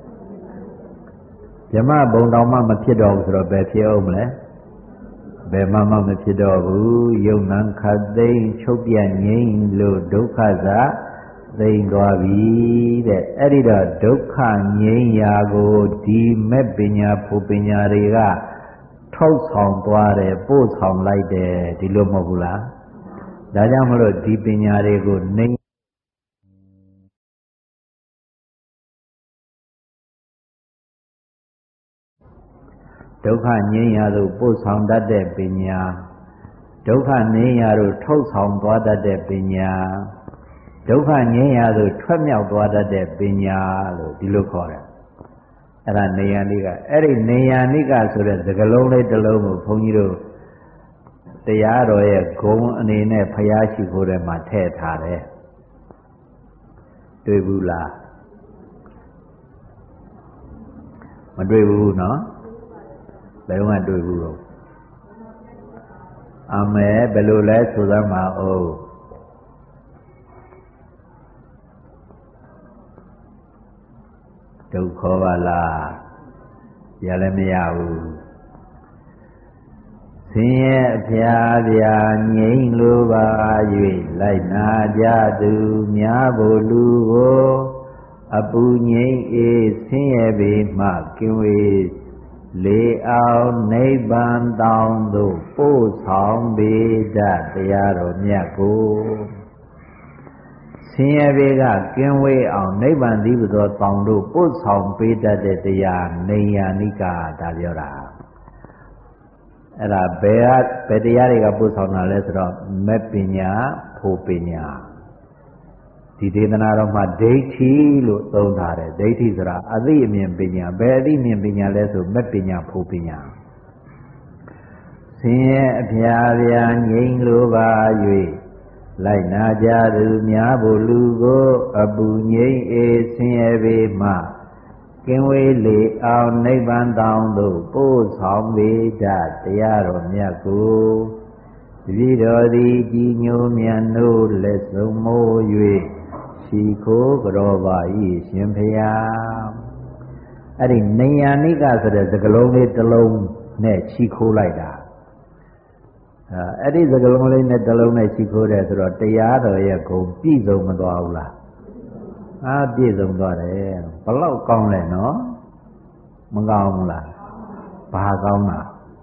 ဗြဟ္မဘုံတောင်မှမဖြစ်တော့ဘူးဆိုတော့ဘယ်ဖြစ်အောင်မလဲဘယ်မှမမဖြစ်တော့ဘူးယုံနံခတ်သိမ့်ချုပ်ပြငိမ့်လို့ဒုက္ခသာသိမ့်သွားပြီတဲ့အဲ့ဒီတော့ဒုက္ခငြိမ်းရာကိုဒီမဲ့ပညာဖို့ပညာတွေကထုတ်ဆောင်သွားတယ်ပို့ဆောင်လိုက်တယ်ဒီလိုမဟုတ်ဘူးလားဒါကြောင့်မလို့ဒီပညာတွေကိုနှိမ့်ဒုက္ခငြိမ်းရာသို့ပို့ဆောင်တတ်တဲ့ပညာဒုက္ခငြိမ်းရာသို့ထုတ်ဆောင်သွားတတ်တဲ့ပညာဒုက္ခငြိမ်းရာသို့ထွက်မြောက်သွားတတ်တဲ့ပညာလို့ဒီလိုခေါ်တယ်အဲ့ဒါနေယန္တိကအဲ့ဒီနေယန္တိကဆိုတဲ့စကားလုံးလေးတစ်လုံးကိုဘုန်းကြီးတို့တရားတော်ရဲ့ဂုဏ်အနေနဲ့ဖျားရှိခိုးထဲမှာထည့်ထားတယ်တွေ့ဘူးလားမတွေ့ဘူးနော်ဘယ်တော့မှတွေ့ဘူးတော့အမေဘယ်လိုလဲဆိုသမှာအိုးဒုက္ခပါလားရလည်းမရဘူးဆင်းရဲအဖျားပြာငြိမ့်လိုပါ၍လိုက်နာကြသူများဘို့လူကိုအပူငြိမ့်အေးဆင်းရဲပေမှကင်းဝေးလေအောင်နိဗ္ဗာန်တောင်သို့ပို့ဆောင်ပေတတ်တရားတော်မြတ်ကိုဆင်းရဲပေကကင်းဝေးအောင်နိဗ္ဗာန်သီးပသောတောင်တို့ပို့ဆောင်ပေးတတ်တဲ့တရားနေယန္တိကဒါပြောတာအဲ့ဒါဘယ်ကဘယ်တရားတွေကပို့ဆောင်တာလဲဆိုတော့မဲ့ပညာဖို့ပညာဒီဒေသနာတော်မှာဒိဋ္ဌိလို့သုံးထားတယ်ဒိဋ္ဌိဆိုတာအသိအမြင်ပညာဘယ်အသိအမြင်ပညာလဲဆိုမဲ့ပညာဖို့ပညာဆင်းရဲအဖျားပြာငြိမ့်လိုပါ၍လိုက်နာကြသူများဘုလူကိုအပူငိမ့်အေးဆင်းရဲပေမှကင်းဝေးလေအောင်နိဗ္ဗာန်တောင်သို့ပို့ဆောင်ပေတတ်တရားတော်မြတ်ကိုတပည့်တော်သည်ကြည်ညိုမြတ်နိုးလက်စုံမိုး၍ရှိခိုးကြောပါ၏ရှင်ဖျားအဲ့ဒီနေယနိကဆိုတဲ့စကားလုံးလေးတစ်လုံးနဲ့ရှိခိုးလိုက်တာအဲ့ဒီစကားလုံးလေးနဲ့တစ်လုံးနဲ့ရှိခိုးတယ်ဆိုတော့တရားတော်ရဲ့ဂုဏ်ပြည့်စုံမသွားဘူးလားအားပြည့်စုံသွားတယ်ဘလောက်ကောင်းလဲနော်မကောင်းဘူးလားဘာကောင်းတာ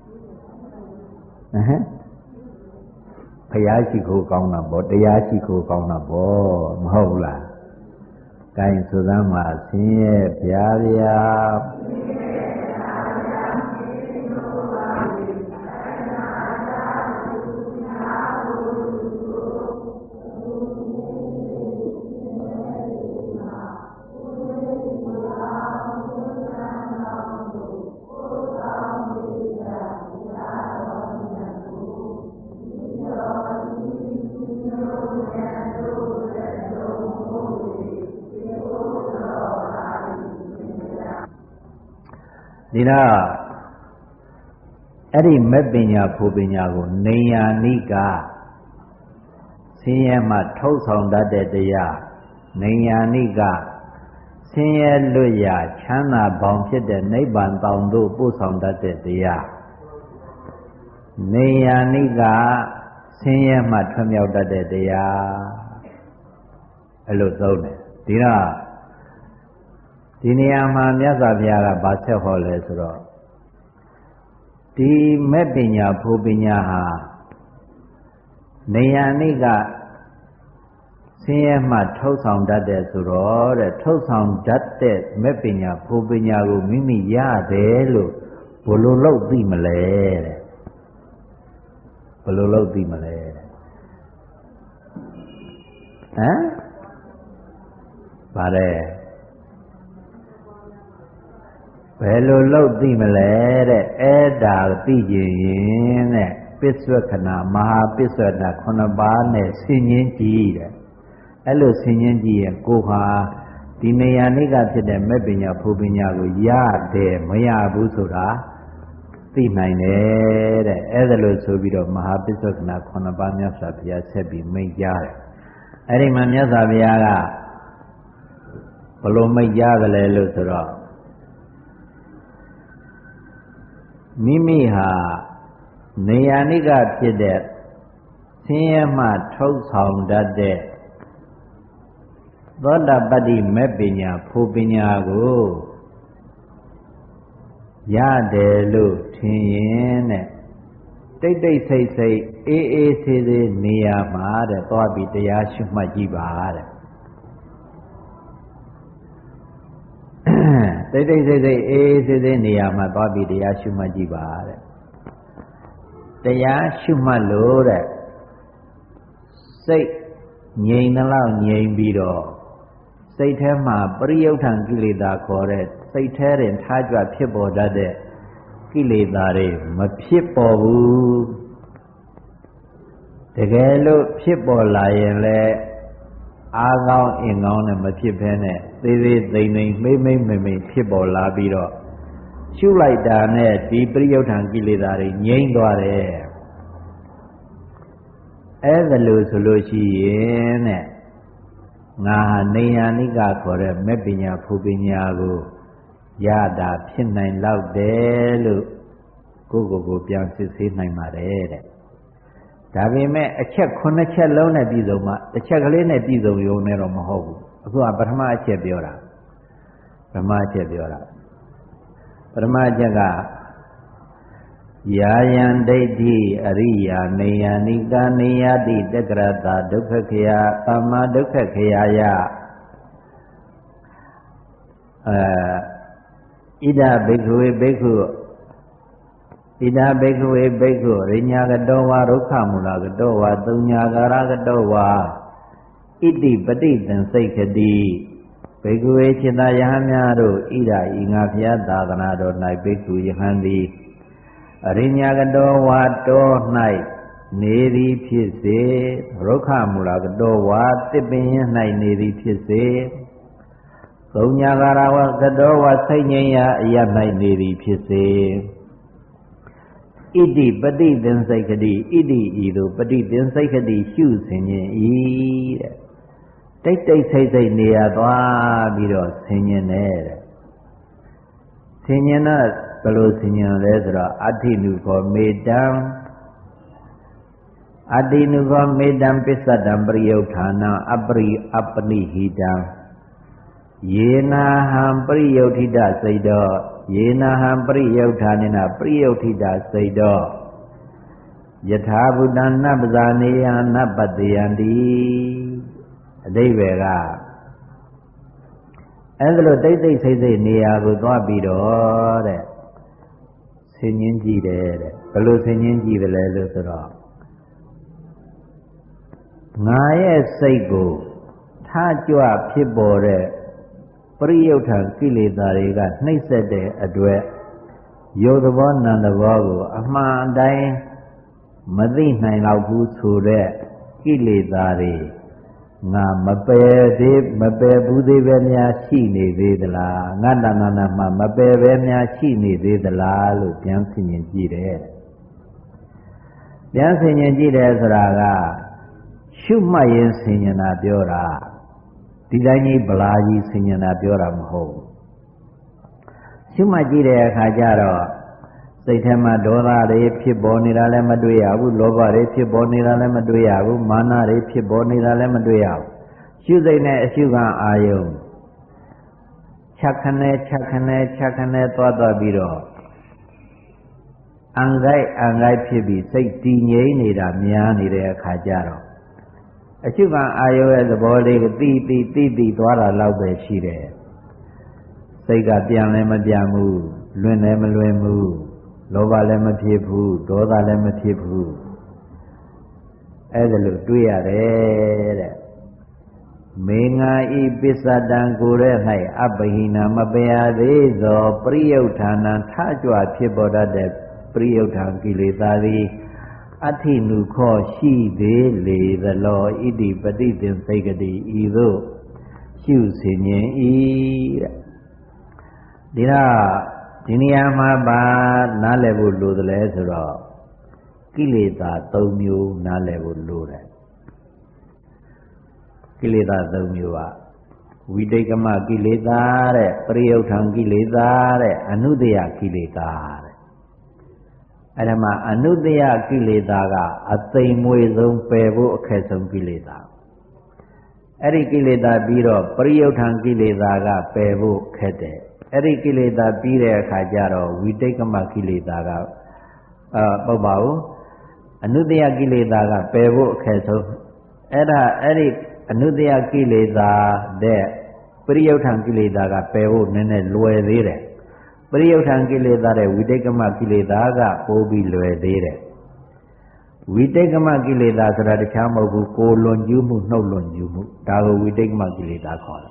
ဟမ်ဘုရားရှိခိုးကောင်းတာပေါ့တရားရှိခိုးကောင်းတာပေါ့မဟုတ်ဘူးလားကဲဆိုသမ်းမှာဆင်းရဲဗျာဗျာဒီတော့အဲ့ဒီမဲ့ပညာဖို့ပညာကိုနေယာနိကဆင်းရဲမှထုတ်ဆောင်တတ်တဲ့တရားနေယာနိကဆင်းရဲလွတ်ရာချမ်းသာပေါင်းဖြစ်တဲ့နိဗ္ဗာန်တောင်သို့ပို့ဆောင်တတ်တဲ့တရားနေယာနိကဆင်းရဲမှထွံ့မြောက်တတ်တဲ့တရားအဲ့လိုသုံးတယ်ဒီတော့ဒီနေရာမှာမြတ်စွာဘုရားကဗာဆက်ဟောလဲဆိုတော့ဒီမဲ့ပညာဖို့ပညာဟာနေယာနိကဆင်းရဲမှထုတ်ဆောင်တတ်တယ်ဆိုတော့တဲ့ထုတ်ဆောင်တတ်တဲ့မဲ့ပညာဖို့ပညာကိုမိမိရတယ်လို့ဘယ်လိုလုပ်သိမလဲတဲ့ဘယ်လိုလုပ်သိမလဲတဲ့ဟမ်ပါတယ်ဘယ်လိုလုပ်သိမလဲတဲ့အဲ့ဒါသိကြရင်တဲ့ပစ္ဆွခဏမဟာပစ္ဆွနာခုနှစ်ပါးနဲ့ဆင်ញင်းကြည့်တဲ့အဲ့လိုဆင်ញင်းကြည့်ရင်ကိုဟာဒီနေရာနိကဖြစ်တဲ့မဲ့ပညာဖို့ပညာကိုရတယ်မရဘူးဆိုတာသိနိုင်တယ်တဲ့အဲ့ဒါလို့ဆိုပြီးတော့မဟာပစ္ဆွနာခုနှစ်ပါးမြတ်စွာဘုရားဆက်ပြီးမိန့်ကြားတယ်အဲ့ဒီမှာမြတ်စွာဘုရားကဘယ်လိုမိန့်ကြားကြလဲလို့ဆိုတော့မိမိဟာနေယာနိကဖြစ်တဲ့ဆင်းရဲမှထုတ်ဆောင်တတ်တဲ့သောတာပတ္တိမဲ့ပညာဖို့ပညာကိုရတယ်လို့ထင်ရင်တဲ့တိတ်တိတ်ဆိတ်ဆိတ်အေးအေးဆေးဆေးနေရာမှာတဲ့သွားပြီးတရားရှုမှတ်ကြည့်ပါတဲ့တိတ်တိတ်ဆိတ်ဆိတ်အေးဆေးဆေးနေရာမှာသွားပြီးတရားရှုမှတ်ကြည့်ပါတဲ့တရားရှုမှတ်လို့တဲ့စိတ်ငြိမ်သလောက်ငြိမ်ပြီးတော့စိတ်ထဲမှာပရိယုဋ္ဌံကိလေသာခေါ်တဲ့စိတ်ထဲတွင်ထားကြွဖြစ်ပေါ်တတ်တဲ့ကိလေသာတွေမဖြစ်ပေါ်ဘူးတကယ်လို့ဖြစ်ပေါ်လာရင်လည်းအားကောင်းအင်ကောင်းနဲ့မဖြစ်ဘဲနဲ့သေးသေးသိမ့်သိမ့်မိမ့်မိမ့်မိမ့်မိမ့်ဖြစ်ပေါ်လာပြီးတော့ရှုလိုက်တာနဲ့ဒီပရိယုဋ္ဌံကိလေသာတွေငြိမ့်သွားတယ်အဲ့ဒါလို့ဆိုလို့ရှိရင်တဲ့ငါဟာနေယာနိကခေါ်တဲ့မဲ့ပညာဖို့ပညာကိုရတာဖြစ်နိုင်လောက်တယ်လို့ကိုယ့်ကိုယ်ကိုပြန်စစ်ဆေးနိုင်ပါတယ်တဲ့ဒါပေမဲ့အချက်ခုနှစ်ချက်လုံးနဲ့ပြည်စုံမှတစ်ချက်ကလေးနဲ့ပြည်စုံရုံနဲ့တော့မဟုတ်ဘူးအခုကပထမအချက်ပြောတာပထမအချက်ပြောတာပထမအချက်ကယာယံဒိဋ္ဌိအရိယာနေယနိကာနေယတိတက္ကရတဒုက္ခခယသမ္မာဒုက္ခခယယအဲဣဒဘိက္ခဝေဘိက္ခုဣဒဘိက္ခဝေဘိက္ခုရိညာကတောဝါဒုက္ခမူလကတောဝါသုညာကာရကတောဝါဣတိပฏิသင်စိတ်ခတိဘိက္ခဝေจิตယဟန်များတို့ဣဒဤငါဘုရားသာသနာတော်၌ဘိက္ခုယဟန်သည်အရိညာကတောဝါတော၌နေသည်ဖြစ်စေရုက္ခမူလကတော်ဝါတစ်ပင်၌နေသည်ဖြစ်စေသုံးညာကာရဝကတော်ဝါစိတ်ငြိမ်းရာအရ၌နေသည်ဖြစ်စေဣတိပฏิသင်္စိတ်ကတိဣတိဤသို့ပฏิသင်္စိတ်ကတိရှုဆင်ခြင်းဤတဲ့တိတ်တိတ်ဆိတ်ဆိတ်နေရသွားပြီးတော့ဆင်ခြင်းနဲ့တဲ့ဆင်ခြင်းတော့ဘယ်လိုဆင်ခြင်းလဲဆိုတော့အဋ္ဌိနုခောမေတ္တံအဋ္ဌိနုခောမေတ္တံပစ္စတံပရိယုဌာနံအပရိအပနိဟိတံယေနာဟံပရိယုဋ္ဌိတစိတ်တော်ယေနာဟံပရိယုဋ္ဌာနိနာပရိယုဋ္ဌိတစိတ်တော်ယထာဘုဒ္ဓနပဇာနေယနပတ္တယံတိအဓိပ္ပာယ်ကအဲ့ဒါလို့တိတ်တိတ်ဆိတ်ဆိတ်နေရာကိုသွားပြီးတော့တဲ့ဆင်ញင်းကြည့်တယ်တဲ့ဘယ်လိုဆင်ញင်းကြည့်တယ်လဲလို့ဆိုတော့ငါရဲ့စိတ်ကိုထားကြွဖြစ်ပေါ်တဲ့ပရိယုဋ္ဌကိလေသာတွေကနှိမ့်ဆက်တဲ့အတွက်ယုတ်သဘောနံသဘောကိုအမှန်အတိုင်းမသိနိုင်တော့ဘူးဆိုတဲ့ကိလေသာတွေငါမပယ်သေးမပယ်ဘူးသေးပဲများရှိနေသေးသလားငါတဏ္ဍာနာမှာမပယ်ပဲများရှိနေသေးသလားလို့ပြန်ဆင်ញင်ကြည့်တယ်ပြန်ဆင်ញင်ကြည့်တယ်ဆိုတာကရှုမှတ်ရင်ဆင်ញင်တာပြောတာဒီတိုင်းကြီးဗလာကြီးဆင်ញင်တာပြောတာမဟုတ်ဘူးရှုမှတ်ကြည့်တဲ့အခါကျတော့စိတ်ထဲမှာဒေါသတွေဖြစ်ပေါ်နေတာလည်းမတွေ့ရဘူးလောဘတွေဖြစ်ပေါ်နေတာလည်းမတွေ့ရဘူးမာနတွေဖြစ်ပေါ်နေတာလည်းမတွေ့ရဘူးရှုစိတ်နဲ့အရှုခံအာယုံချက်ခနဲ့ချက်ခနဲ့ချက်ခနဲ့သွားသွားပြီးတော့အင်္ဂိုက်အင်္ဂိုက်ဖြစ်ပြီးစိတ်တည်ငြိမ်နေတာများနေတဲ့အခါကျတော့အရှုခံအာယုံရဲ့သဘောလေးကိုသိသိသိသိသွားတာလောက်ပဲရှိတယ်စိတ်ကပြန်လည်းမပြန်ဘူးလွင်လည်းမလွင်ဘူးလောဘလည်းမဖြစ်ဘူးဒေါသလည်းမဖြစ်ဘူးအဲ့ဒါလို့တွေးရတယ်တဲ့မေငါဤပစ္စတံကိုရဲ၌အပဟိနာမပယ်သေးသောပရိယုဌာဏံထကြွဖြစ်ပေါ်တတ်တဲ့ပရိယုဌာကိလေသာသည်အဋ္ဌိနုခောရှိသေးလေသလောဣတိပฏิသင်္စိတ်ကတိဤသို့ရှုဆင်ခြင်းဤတဲ့ဒီတော့ဒီနေရာမှာပါနားလည်ဖို့လိုတယ်လဲဆိုတော့ကိလေသာ၃မျိုးနားလည်ဖို့လိုတယ်ကိလေသာ၃မျိုးကဝိတိတ်ကမကိလေသာတဲ့ပရိယုဌံကိလေသာတဲ့အနုတ္တယကိလေသာတဲ့အဲ့ဒါမှအနုတ္တယကိလေသာကအသိမွေဆုံးပယ်ဖို့အခက်ဆုံးကိလေသာအဲ့ဒီကိလေသာပြီးတော့ပရိယုဌံကိလေသာကပယ်ဖို့ခက်တယ်အဲ့ဒီကိလေသာပြီးတဲ့အခါကျတော့ဝိတိတ်ကမကိလေသာကအာပုတ်ပါဘူးအနုတ္တယကိလေသာကပယ်ဖို့အခက်ဆုံးအဲ့ဒါအဲ့ဒီအနုတ္တယကိလေသာတဲ့ပရိယုဌံကိလေသာကပယ်ဖို့နည်းနည်းလွယ်သေးတယ်ပရိယုဌံကိလေသာတဲ့ဝိတိတ်ကမကိလေသာကပိုးပြီးလွယ်သေးတယ်ဝိတိတ်ကမကိလေသာဆိုတာတခြားမဟုတ်ဘူးကိုယ်လွန်ကျူးမှုနှုတ်လွန်ကျူးမှုဒါကိုဝိတိတ်ကမကိလေသာခေါ်တယ်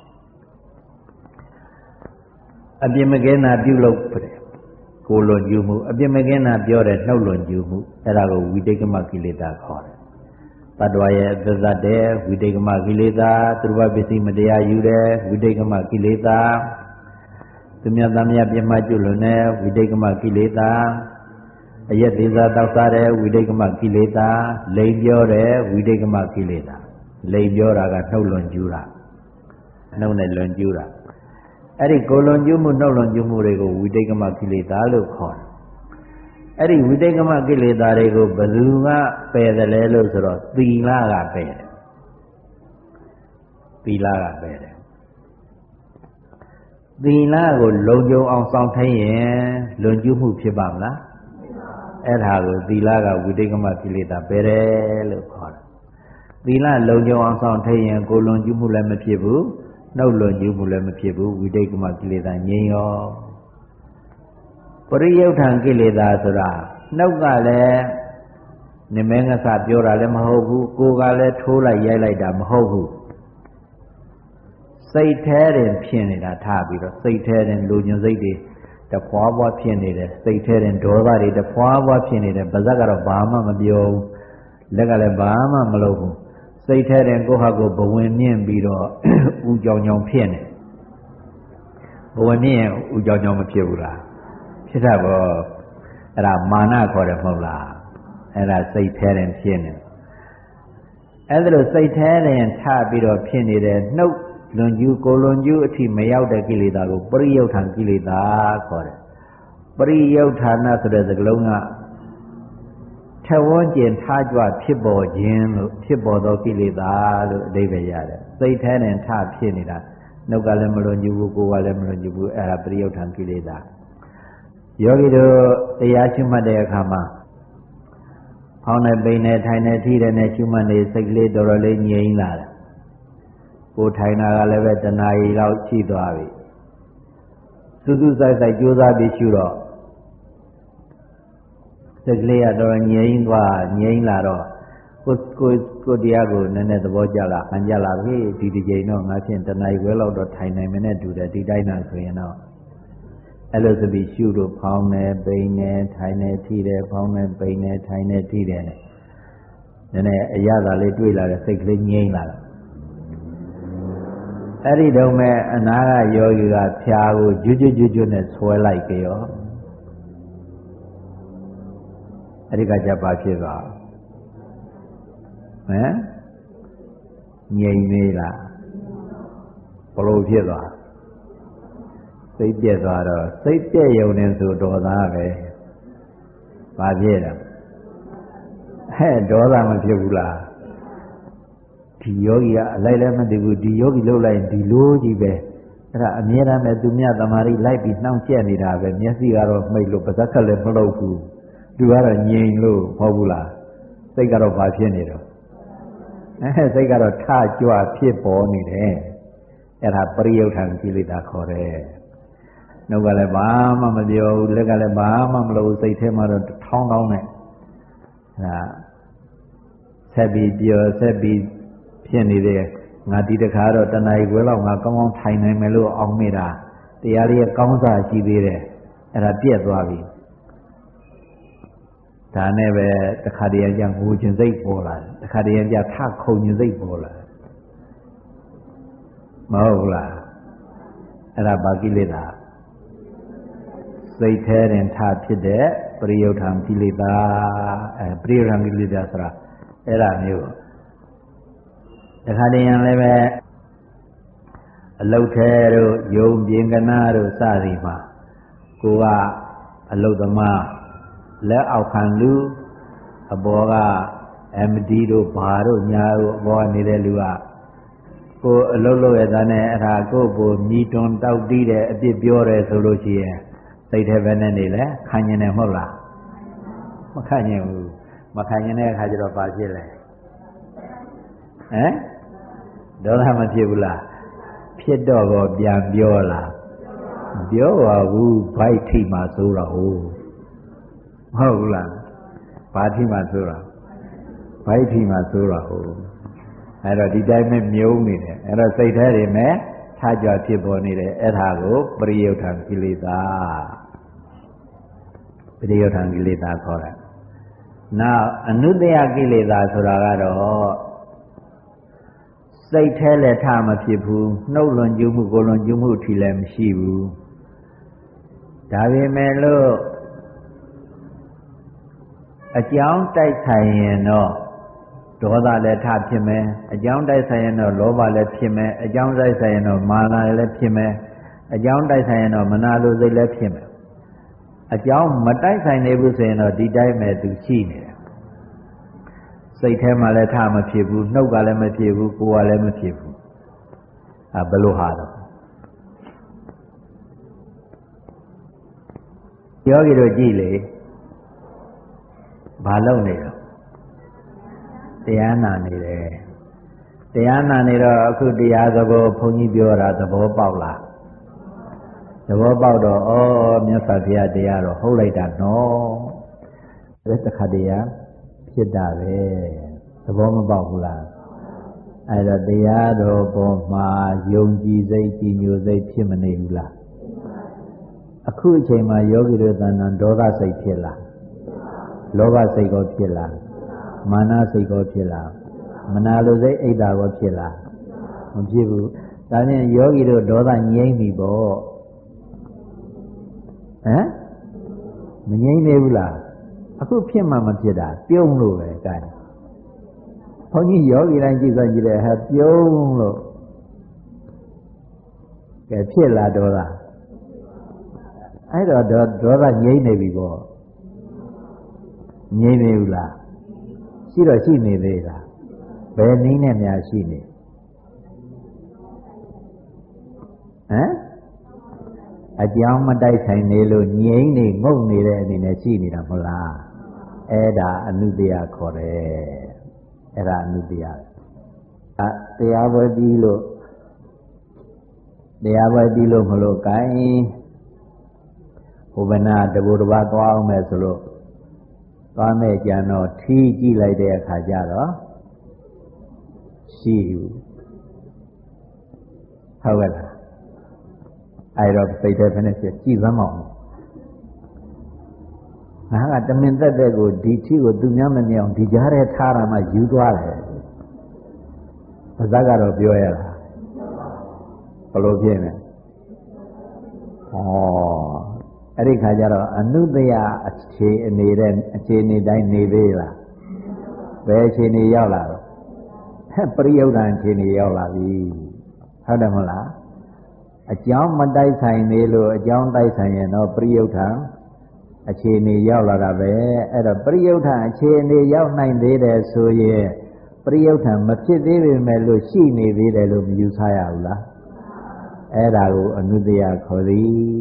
အပြစ်မကင်းတာပြုလုပ်တယ်ကိုယ်လွန်ကျူးမှုအပြစ်မကင်းတာပြောတယ်နှုတ်လွန်ကျူးမှုအဲ့ဒါကိုဝိတိတ်ကမကိလေသာခေါ်တယ်တတ္တဝါရဲ့အသဇတ်တဲ့ဝိတိတ်ကမကိလေသာသူတော်ပစ္စည်းမတရားယူတယ်ဝိတိတ်ကမကိလေသာသူများသားများပြမကျွလွန်တဲ့ဝိတိတ်ကမကိလေသာအယက်သေးစားတောက်စားတဲ့ဝိတိတ်ကမကိလေသာလိန်ပြောတဲ့ဝိတိတ်ကမကိလေသာလိန်ပြောတာကနှုတ်လွန်ကျူးတာနှုတ်နဲ့လွန်ကျူးတာအဲ့ဒီကိုယ်လွန်ကျူးမှုနှုတ်လွန်ကျူးမှုတွေကိုဝိတိတ်ကမကိလေသာလို့ခေါ်တယ်အဲ့ဒီဝိတိတ်ကမကိလေသာတွေကိုဘယ်သူကပယ်တယ်လဲလို့ဆိုတော့သီလကပယ်တယ်သီလကပယ်တယ်သီလကိုလုံခြုံအောင်စောင့်ထိုင်ရင်လွန်ကျူးမှုဖြစ်ပါမလားအဲ့ဒါကိုသီလကဝိတိတ်ကမကိလေသာပယ်တယ်လို့ခေါ်တယ်သီလလုံခြုံအောင်စောင့်ထိုင်ရင်ကိုယ်လွန်ကျူးမှုလည်းမဖြစ်ဘူးနှုတ်လွန်ကျူးမှုလည်းမဖြစ်ဘူးဝိတိတ်ကမကိလေသာငြိမ်းရောပရိယုဌံကိလေသာဆိုတာနှုတ်ကလည်းနမဲငါစပြောတာလည်းမဟုတ်ဘူးကိုယ်ကလည်းထိုးလိုက်ရိုက်လိုက်တာမဟုတ်ဘူးစိတ်แท้တင်ဖြစ်နေတာထားပြီးတော့စိတ်แท้တင်လူညွန်စိတ်တွေတဖွာဖွာဖြစ်နေတယ်စိတ်แท้တင်ဒေါသတွေတဖွာဖွာဖြစ်နေတယ်ပါဇက်ကတော့ဘာမှမပြောဘူး lက်ကလည်းဘာမှမလုပ်ဘူးစိတ်ထဲတင်ကိုယ့်ဟာကိုယ်ဘဝင်မြင့်ပြီးတော့ဥကြောင်ကြောင်ဖြစ်နေဘဝင်မြင့်ဥကြောင်ကြောင်မဖြစ်ဘူးလားဖြစ်တာပေါ့အဲ့ဒါမာနခေါ်တယ်မဟုတ်လားအဲ့ဒါစိတ်ထဲတင်ဖြစ်နေအဲ့ဒါလို့စိတ်ထဲတင်ထပြီးတော့ဖြစ်နေတဲ့နှုတ်လွန်ကျူးကိုလွန်ကျူးအထိမရောက်တဲ့ကိလေသာကိုပရိယုဋ္ဌံကိလေသာခေါ်တယ်ပရိယုဋ္ဌာဏဆိုတဲ့စကားလုံးကထဝန်းကျင်ထားကြွဖြစ်ပေါ်ခြင်းလို့ဖြစ်ပေါ်သောကိလေသာလို့အဓိပ္ပာယ်ရတယ်စိတ်ထဲနဲ့ထဖြစ်နေတာနှုတ်ကလည်းမလွန်ကျူးဘူးကိုယ်ကလည်းမလွန်ကျူးဘူးအဲ့ဒါပရိယုဋ္ဌံကိလေသာယောဂီတို့တရားရှုမှတ်တဲ့အခါမှာဖောင်းနေပိန်နေထိုင်နေထိတယ်နဲ့ရှုမှတ်နေစိတ်ကလေးတော်တော်လေးငြိမ်လာတယ်ကိုယ်ထိုင်တာကလည်းပဲတဏှာကြီးလောက်ရှိသွားပြီစူးစူးဆိုင်ဆိုင်ကြိုးစားပြီးရှုတော့စိတ်ကလေးကတော့ငြိမ်သွားငြိမ်လာတော့ကိုကိုကိုတရားကိုနည်းနည်းသဘောကျလာခံကြလာပြီဒီဒီချိန်တော့ငါဖြင့်တဏှာကြီးဝဲလောက်တော့ထိုင်နိုင်မယ်နဲ့တူတယ်ဒီတိုင်းသာဆိုရင်တော့အဲ့လိုဆိုပြီးရှုလို့ဖောင်းနေပိန်နေထိုင်နေထိတယ်ဖောင်းနေပိန်နေထိုင်နေထိတယ်နည်းနည်းအရသာလေးတွေ့လာတဲ့စိတ်ကလေးငြိမ်လာတယ်အဲ့ဒီတော့မဲ့အနာကယောဂီကဖြာကိုကျွတ်ကျွတ်ကျွတ်ကျွတ်နဲ့ဆွဲလိုက်ကြရောအဲ့ဒီကကြပါဖြစ်သွားဟမ်ငြိမ်နေလားဘလို့ဖြစ်သွားစိတ်ပြက်သွားတော့စိတ်ပြက်ရုံနဲ့ဆိုဒေါသပဲဘာဖြစ်လဲဟဲ့ဒေါသမဖြစ်ဘူးလားဒီယောဂီကအလိုက်လည်းမသိဘူးဒီယောဂီလှုပ်လိုက်ဒီလိုကြီးပဲအဲ့ဒါအမြဲတမ်းပဲသူမြတ်သမာဓိလိုက်ပြီးနှောင့်ကျက်နေတာပဲမျက်စိကတော့မှိတ်လို့ပါးစပ်ကလည်းမလှုပ်ဘူးသူကတော့ငြိမ်လို့မဟုတ်ဘူးလားစိတ်ကတော့ဘာဖြစ်နေတော့အဲစိတ်ကတော့ထကြွဖြစ်ပေါ်နေတယ်အဲ့ဒါပရိယုဋ္ဌံကိလေသာခေါ်တယ်နှုတ်ကလည်းဘာမှမပြောဘူးလက်ကလည်းဘာမှမလုပ်စိတ်ထဲမှာတော့ထောင်းထောင်းနဲ့ဒါဆက်ပြီးပြောဆက်ပြီးဖြစ်နေတယ်ငါဒီတခါတော့တဏှာကြီးခွဲလောက်ငါကောင်းကောင်းထိုင်နိုင်မယ်လို့အောင်းမိတာတရားလေးကောင်းစားရှိသေးတယ်အဲ့ဒါပြက်သွားပြီဒါနဲ့ပဲတခါတည်းကျငိုခြင်းစိတ်ပေါ်လာတယ်တခါတည်းကျထခုန်ခြင်းစိတ်ပေါ်လာတယ်မဟုတ်ဘူးလားအဲ့ဒါဘာကိလေသာစိတ်แท้တင်ထဖြစ်တဲ့ပရိယုဋ္ဌံကိလေသာအဲပရိယုဋ္ဌံကိလေသာဆိုတာအဲ့ဒါမျိုးတခါတည်းရင်လည်းပဲအလုတ်ထဲတို့ယုံပြင်ကနာတို့စသည်မှာကိုကအလုတ်သမားလက်အောက်ခံလူအဘောက အမ် ဒီ တို့ဘာတို့ညာတို့အဘောနေတဲ့လူကကိုအလုတ်လို့ရတဲ့နဲ့အဲ့ဒါကိုကိုမြည်တွန်တောက်တီးတယ်အပြစ်ပြောတယ်ဆိုလို့ရှိရင်စိတ်ထဲပဲနဲ့နေလဲခံရင်လည်းမဟုတ်လားမခံရင်ဘူးမခံရင်တဲ့အခါကျတော့ဘာဖြစ်လဲဟမ်ဒေါသမဖြစ်ဘူးလားဖြစ်တော့ကောပြန်ပြောလားပြောပါဘူးဘိုက်ထိမှဆိုတော့ဟုတ်ဘူးလားဘာထိမှဆိုတော့ဘိုက်ထိမှဆိုတော့ဟုတ်အဲ့တော့ဒီတိုင်းပဲမြုံနေတယ်အဲ့တော့စိတ်ထဲတွေမဲ့ထားကြဖြစ်ပေါ်နေတယ်အဲ့ဒါကိုပရိယုဋ္ဌံကိလေသာပရိယုဋ္ဌံကိလေသာခေါ်တာနောက်အနုတ္တယကိလေသာဆိုတာကတော့စိတ်แท้လည်းထမဖြစ်ဘူးနှုတ်လွန်ကျူးမှုကိုလွန်ကျူးမှုထီလည်းမရှိဘူးဒါပေမဲ့လို့အကြောင်းတိုက်ဆိုင်ရင်တော့ဒေါသလည်းထဖြစ်မယ်အကြောင်းတိုက်ဆိုင်ရင်တော့လောဘလည်းဖြစ်မယ်အကြောင်းတိုက်ဆိုင်ရင်တော့မာနလည်းဖြစ်မယ်အကြောင်းတိုက်ဆိုင်ရင်တော့မနာလိုစိတ်လည်းဖြစ်မယ်အကြောင်းမတိုက်ဆိုင်နေဘူးဆိုရင်တော့ဒီတိုင်းပဲသူရှိနေတယ်စိတ်ထဲမှာလည်းထမဖြစ်ဘူးနှုတ်ကလည်းမဖြစ်ဘူးကိုယ်ကလည်းမဖြစ်ဘူးအဲဘယ်လိုဟာတော့ယောဂီတို့ကြည့်လေဘာလုပ်နေတော့တရားနာနေတယ်တရားနာနေတော့အခုတရားသဘောဘုန်းကြီးပြောတာသဘောပေါက်လားသဘောပေါက်တော့ဩမြတ်စွာဘုရားတရားတော့ဟုတ်လိုက်တာနော်အဲ့တခါတရားဖြစ်တာပဲသဘောမပေါက်ဘူးလားအဲ့တော့တရားတော်ပေါ်မှာယုံကြည်စိတ်ကြည်ညိုစိတ်ဖြစ်မနေဘူးလားအခုအချိန်မှာယောဂီတို့သဏ္ဍာန်ဒေါသစိတ်ဖြစ်လားလောဘစိတ်ကိုဖြစ်လားမာနစိတ်ကောဖြစ်လားမနာလိုစိတ်အိတ်တာကောဖြစ်လားမဖြစ်ဘူးဒါဖြင့်ယောဂီတို့ဒေါသငြိမ့်ပြီပေါ့ဟမ်မငြိမ့်နေဘူးလားအခုဖြစ်မှမဖြစ်တာပြုံးလို့ပဲကဲဘုန်းကြီးယောဂီတိုင်းကြည့်သွားကြည့်တယ်ဟာပြုံးလို့ကဲဖြစ်လာဒေါသအဲ့တော့ဒေါသငြိမ့်နေပြီပေါ့ငြိမ့်နေဘူးလားရှိတော့ရှိနေသေးလားဘယ်နည်းနဲ့များရှိနေဟမ်အကြောင်းမတိုက်ဆိုင်နေလို့ငြိမ့်နေငုတ်နေတဲ့အနေနဲ့ရှိနေတာမဟုတ်လားအဲ့ဒါအနုတ္တယခေါ်တယ်အဲ့ဒါအနုတ္တယအတရားပွဲပြီးလို့တရားပွဲပြီးလို့မလို့ကိုင်းဟိုဘနာတဘူတဘာသွားအောင်မယ်ဆိုလို့သွားမဲ့ကြံတော့ထီးကြည့်လိုက်တဲ့အခါကျတော့ရှိဘူးဟုတ်ကဲ့လားအဲ့တော့စိတ်ထဲဖက်နဲ့ကြည့်သမ်းမအောင်ငါကတမင်သက်တဲ့ကိုဒီထီးကိုသူများမမြင်အောင်ဒီကြားထဲထားတာမှယူသွားတယ်ပါဇက်ကတော့ပြောရတာဘယ်လိုဖြစ်နေဩအဲ့ဒီခါကျတော့အနုတ္တယအခြေအနေတဲ့အခြေအနေတိုင်းနေသေးလားဘယ်အခြေအနေရောက်လာတော့ပရိယုဒ္ဓံအခြေအနေရောက်လာပြီဟုတ်တယ်မဟုတ်လားအကြောင်းမတိုက်ဆိုင်နေလို့အကြောင်းတိုက်ဆိုင်ရင်တော့ပရိယုဒ္ဓံအခြေအနေရောက်လာတာပဲအဲ့တော့ပရိယုဒ္ဓံအခြေအနေရောက်နိုင်သေးတယ်ဆိုရင်ပရိယုဒ္ဓံမဖြစ်သေးပေမဲ့လို့ရှိနေသေးတယ်လို့မယူဆရဘူးလားအဲ့ဒါကိုအနုတ္တယခေါ်သည်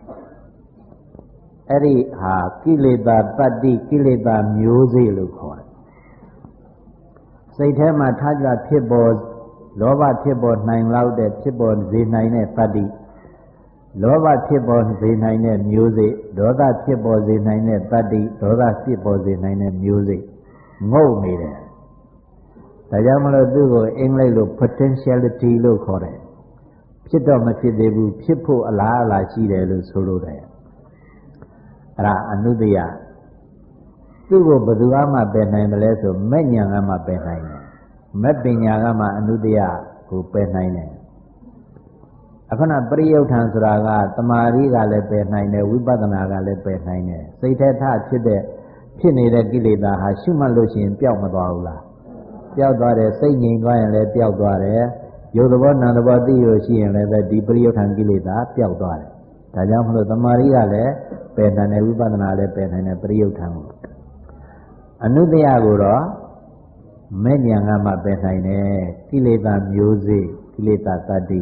အဲ့ဒီဟာကိလေသာတတ္တိကိလေသာမျိုးစေ့လို့ခေါ်တယ်စိတ်ထဲမှာထားကြဖြစ်ပေါ်လောဘဖြစ်ပေါ်နိုင်လောက်တဲ့ဖြစ်ပေါ်စေနိုင်တဲ့တတ္တိလောဘဖြစ်ပေါ်စေနိုင်တဲ့မျိုးစေ့ဒေါသဖြစ်ပေါ်စေနိုင်တဲ့တတ္တိဒေါသဖြစ်ပေါ်စေနိုင်တဲ့မျိုးစေ့ငုတ်နေတယ်ဒါကြောင့်မလို့သူ့ကိုအင်္ဂလိပ်လို potentiality လို့ခေါ်တယ်ဖြစ်တော့မဖြစ်သေးဘူးဖြစ်ဖို့အလားအလာရှိတယ်လို့ဆိုလိုတယ်အဲ့ဒါအနုတ္တယသူ့ကိုဘယ်သူမှပယ်နိုင်မလဲဆိုမဲ့ညာကမှပယ်နိုင်တယ်မဲ့ပညာကမှအနုတ္တယကိုပယ်နိုင်တယ်အခုနပရိယုထံဆိုတာကတမာရီကလည်းပယ်နိုင်တယ်ဝိပဿနာကလည်းပယ်နိုင်တယ်စိတ်ထဲထဖြစ်တဲ့ဖြစ်နေတဲ့ကိလေသာဟာရှုမှတ်လို့ရှိရင်ပျောက်မသွားဘူးလားပျောက်သွားတယ်စိတ်ငြိမ်သွားရင်လည်းပျောက်သွားတယ်ယုတ်သဘောနာမ်သဘောသိရရှိရင်လည်းဒီပရိယုထံကိလေသာပျောက်သွားတယ်ဒါကြောင့်မလို့တမာရီကလည်းပယ်နိုင်တယ်ဝိပဿနာလည်းပယ်နိုင်တယ်ပရိယုထံကိုအနုတ္တယကိုတော့မဲ့ညာကမှပယ်နိုင်တယ်ကိလေသာမျိုးစေ့ကိလေသာတတ္တိ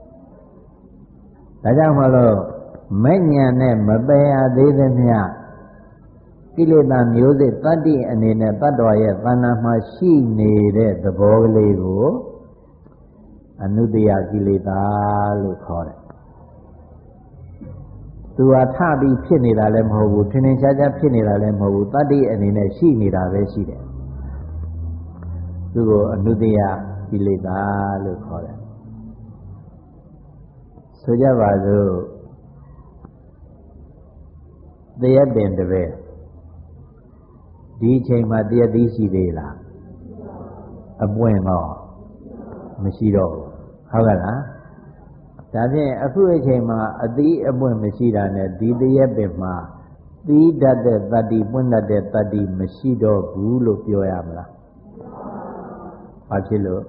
ဒါကြောင့်မလို့မဲ့ညာနဲ့မပယ်ရသေးသမျှကိလေသာမျိုးစေ့တတ္တိအနေနဲ့တတ္တဝါရဲ့သဏ္ဍာန်မှာရှိနေတဲ့သဘောကလေးကိုအနုတ္တယကိလေသာလို့ခေါ်တယ်သူဟာထပြီးဖြစ်နေတာလည်းမဟုတ်ဘူးထင်ထင်ရှားရှားဖြစ်နေတာလည်းမဟုတ်ဘူးတတ္တိအနေနဲ့ရှိနေတာပဲရှိတယ်သူကိုအနုတ္တယကိလေသာလို့ခေါ်တယ်ဆိုကြပါစို့တရက်ပင်တစ်ပဲဒီအချိန်မှာတရက်သီးရှိသေးလားအပွင့်တော့မရှိတော့ဘူးဟုတ်ကဲ့လားဒါဖြင့်အခုအချိန်မှာအသီးအပွင့်မရှိတာနဲ့ဒီတရက်ပင်မှာသီးတတ်တဲ့တတ္တိပွင့်တတ်တဲ့တတ္တိမရှိတော့ဘူးလို့ပြောရမလားဘာဖြစ်လို့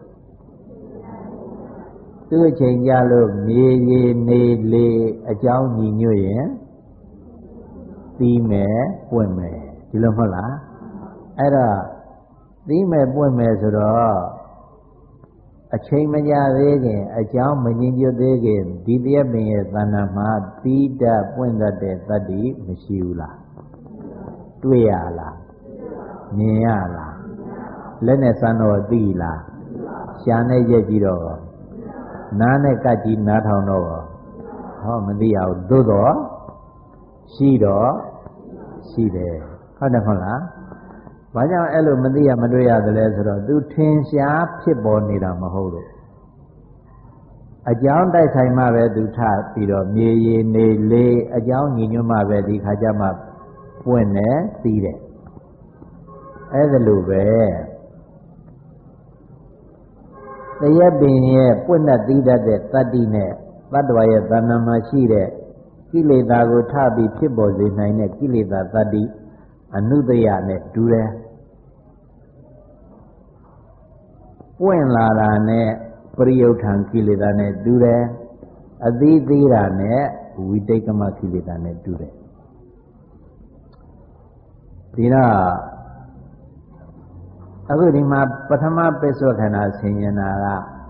သူ့အချိန်ကြလို့မြေရည်နေလေအကြောင်းညီညွတ်ရင်သီးမယ်ပွင့်မယ်ဒီလိုမဟုတ်လားအဲ့တော့သီးမယ်ပွင့်မယ်ဆိုတော့အချိန်မကြသေးခင်အကြောင်းမငြင်းညွတ်သေးခင်ဒီတရက်ပင်ရဲ့သဏ္ဍာန်မှာသီးတတ်ပွင့်တတ်တဲ့တတ္တိမရှိဘူးလားတွေ့ရလားမြင်ရလားလက်နဲ့စမ်းတော့သိလားရှားနဲ့ရက်ကြည့်တော့နားနဲ့ကတ်ကြည့်နားထောင်တော့ဟောမသိအောင်သို့တော့ရှိတော့ရှိတယ်ဟုတ်တယ်မဟုတ်လားဘာကြောင့်အဲ့လိုမသိရမတွေ့ရသလဲဆိုတော့သူထင်ရှားဖြစ်ပေါ်နေတာမဟုတ်လို့အကြောင်းတိုက်ဆိုင်မှပဲသူထပြီးတော့မြေရည်နေလေအကြောင်းညီညွတ်မှပဲဒီခါကျမှပွင့်နေသိတယ်အဲ့ဒါလိုပဲတရားပင်ရဲ့ပွင့်တတ်သိတတ်တဲ့တတ္တိနဲ့တတ္တဝါရဲ့တဏ္ဍာမှာရှိတဲ့ကိလေသာကိုထပြီးဖြစ်ပေါ်စေနိုင်တဲ့ကိလေသာတတ္တိအနုတ္တယနဲ့တူတယ်ပွင့်လာတာနဲ့ပရိယုထံကိလေသာနဲ့တူတယ်အသီးသေးတာနဲ့ဝိတိတ်ကမကိလေသာနဲ့တူတယ်ဒီတော့အခုဒီမှာပထမပစ္စုခန္ဓာဆင်ញင်တာက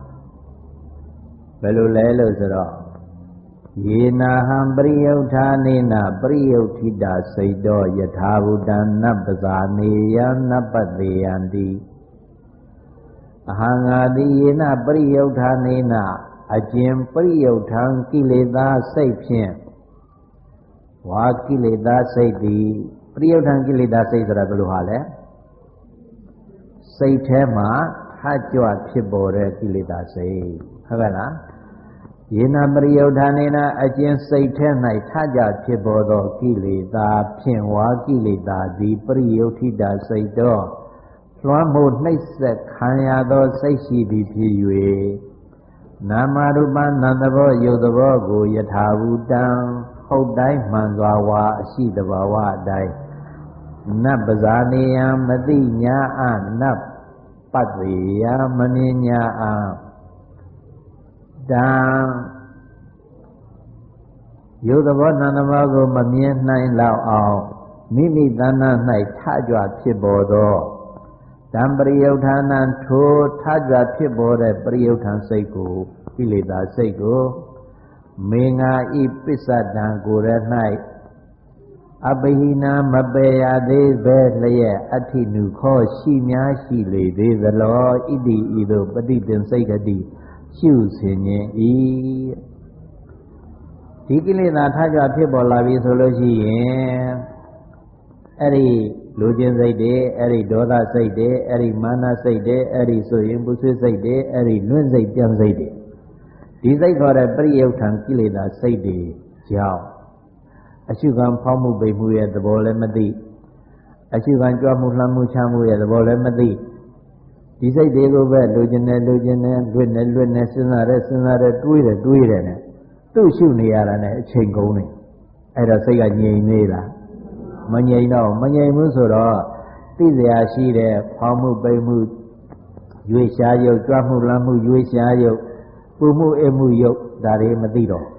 ဘယ်လိုလဲလို့ဆိုတော့ယေနာဟံပရိယုဌာနေနပရိယုဋ္ဌိတာစိတ်တော်ယထာဘူတံနပ္ပဇာနေယနပတ္တေယံတိအဟံငါတိယေနပရိယုဌာနေနအကျင်ပရိယုထံကိလေသာစိတ်ဖြင့်ဝါကိလေသာစိတ်သည်ပရိယုထံကိလေသာစိတ်ဆိုတာဘယ်လိုဟာလဲစိတ်ထဲမှာထကြွဖြစ်ပေါ်တဲ့ကိလေသာစိတ်ဟုတ်ကဲ့လားယေနပရိယုဌာနေနအကျင်စိတ်ထဲ၌ထကြွဖြစ်ပေါ်သောကိလေသာဖြင့်ဝါကိလေသာသည်ပရိယုဋ္ဌိတာစိတ်တော်လွှမ်းမိုးနှိပ်စက်ခံရသောစိတ်ရှိသည်ဖြစ်၍နာမရူပနာသဘောယုတ်သဘောကိုယထာဘူတံဟုတ်တိုင်းမှန်စွာဝါအရှိတဘာဝအတိုင်းနတ်ပဇာနေယံမတိညာအနတ်ပတ္တိယမမြင်ညာအတံယုတ်သဘောနာသဘောကိုမမြင်နိုင်လောက်အောင်မိမိတဏ္ဍ၌ထကြွဖြစ်ပေါ်သောတံပရိယုဌာနံထိုထကြွဖြစ်ပေါ်တဲ့ပရိယုဌာန်စိတ်ကိုကိလေသာစိတ်ကိုမေငါဤပစ္စဒံကိုရ၌အပဟိနာမပေရသေးပဲလျက်အဋ္ဌိနုခောရှိများရှိလေသေးသလောဣတိဤသို့ပฏิပင်စိတ်တတိရှုဆင်ခြင်းဤဒီကိလေသာထကြွဖြစ်ပေါ်လာပြီဆိုလို့ရှိရင်အဲ့ဒီလူချင်းစိတ်တွေအဲ့ဒီဒေါသစိတ်တွေအဲ့ဒီမာနစိတ်တွေအဲ့ဒီဆိုရင်ပုဆွေးစိတ်တွေအဲ့ဒီလွင့်စိတ်ပြန်စိတ်တွေဒီစိတ်ခေါ်တဲ့ပရိယုထံကိလေသာစိတ်တွေကြောင့်အရှုခံဖောက်မှုပိတ်မှုရဲ့သဘောလည်းမသိအရှုခံကြွမှုလှမ်းမှုချမှုရဲ့သဘောလည်းမသိဒီစိတ်တွေကိုပဲလူချင်းနဲ့လူချင်းနဲ့လွတ်နဲ့လွတ်နဲ့စဉ်းစားရဲစဉ်းစားရဲတွေးတယ်တွေးတယ်နဲ့သူ့ရှုနေရတာနဲ့အချိန်ကုန်နေအဲ့တော့စိတ်ကငြိမ်နေလားမငြိမ်တော့မငြိမ်ဘူးဆိုတော့သိစရာရှိတဲ့ဖောက်မှုပိတ်မှုရွေးရှားရုပ်ကြွမှုလမ်းမှုရွေးရှားရုပ်ပူမှုအိမ်မှုရုပ်ဒါတွေမသိတော့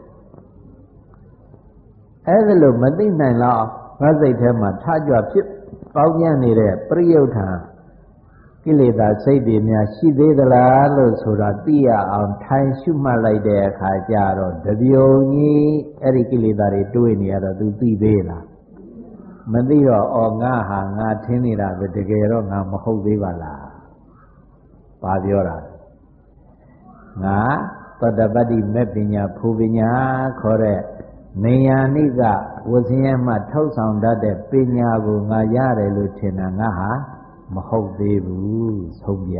အဲ့ဒါလို့မသိနိုင်တော့ငါစိတ်ထဲမှာထကြွဖြစ်ပေါင်းပြန်နေတဲ့ပရိယုထံကိလေသာစိတ်တွေများရှိသေးသလားလို့ဆိုတာသိရအောင်ထိုင်ရှုမှတ်လိုက်တဲ့အခါကျတော့တပြုံကြီးအဲ့ဒီကိလေသာတွေတွေးနေရတော့ तू သိသေးလားမသိတော့အော်ငါဟာငါထင်းနေတာပဲတကယ်တော့ငါမဟုတ်သေးပါလားဘာပြောတာငါသတ္တပတ္တိမေပညာဖူပညာခေါ်တဲ့နေယာနိကဝဇင်းရမှထုတ်ဆောင်တတ်တဲ့ပညာကိုငါရတယ်လို့ထင်တာငါဟာမဟုတ်သေးဘူးဆုံးပြ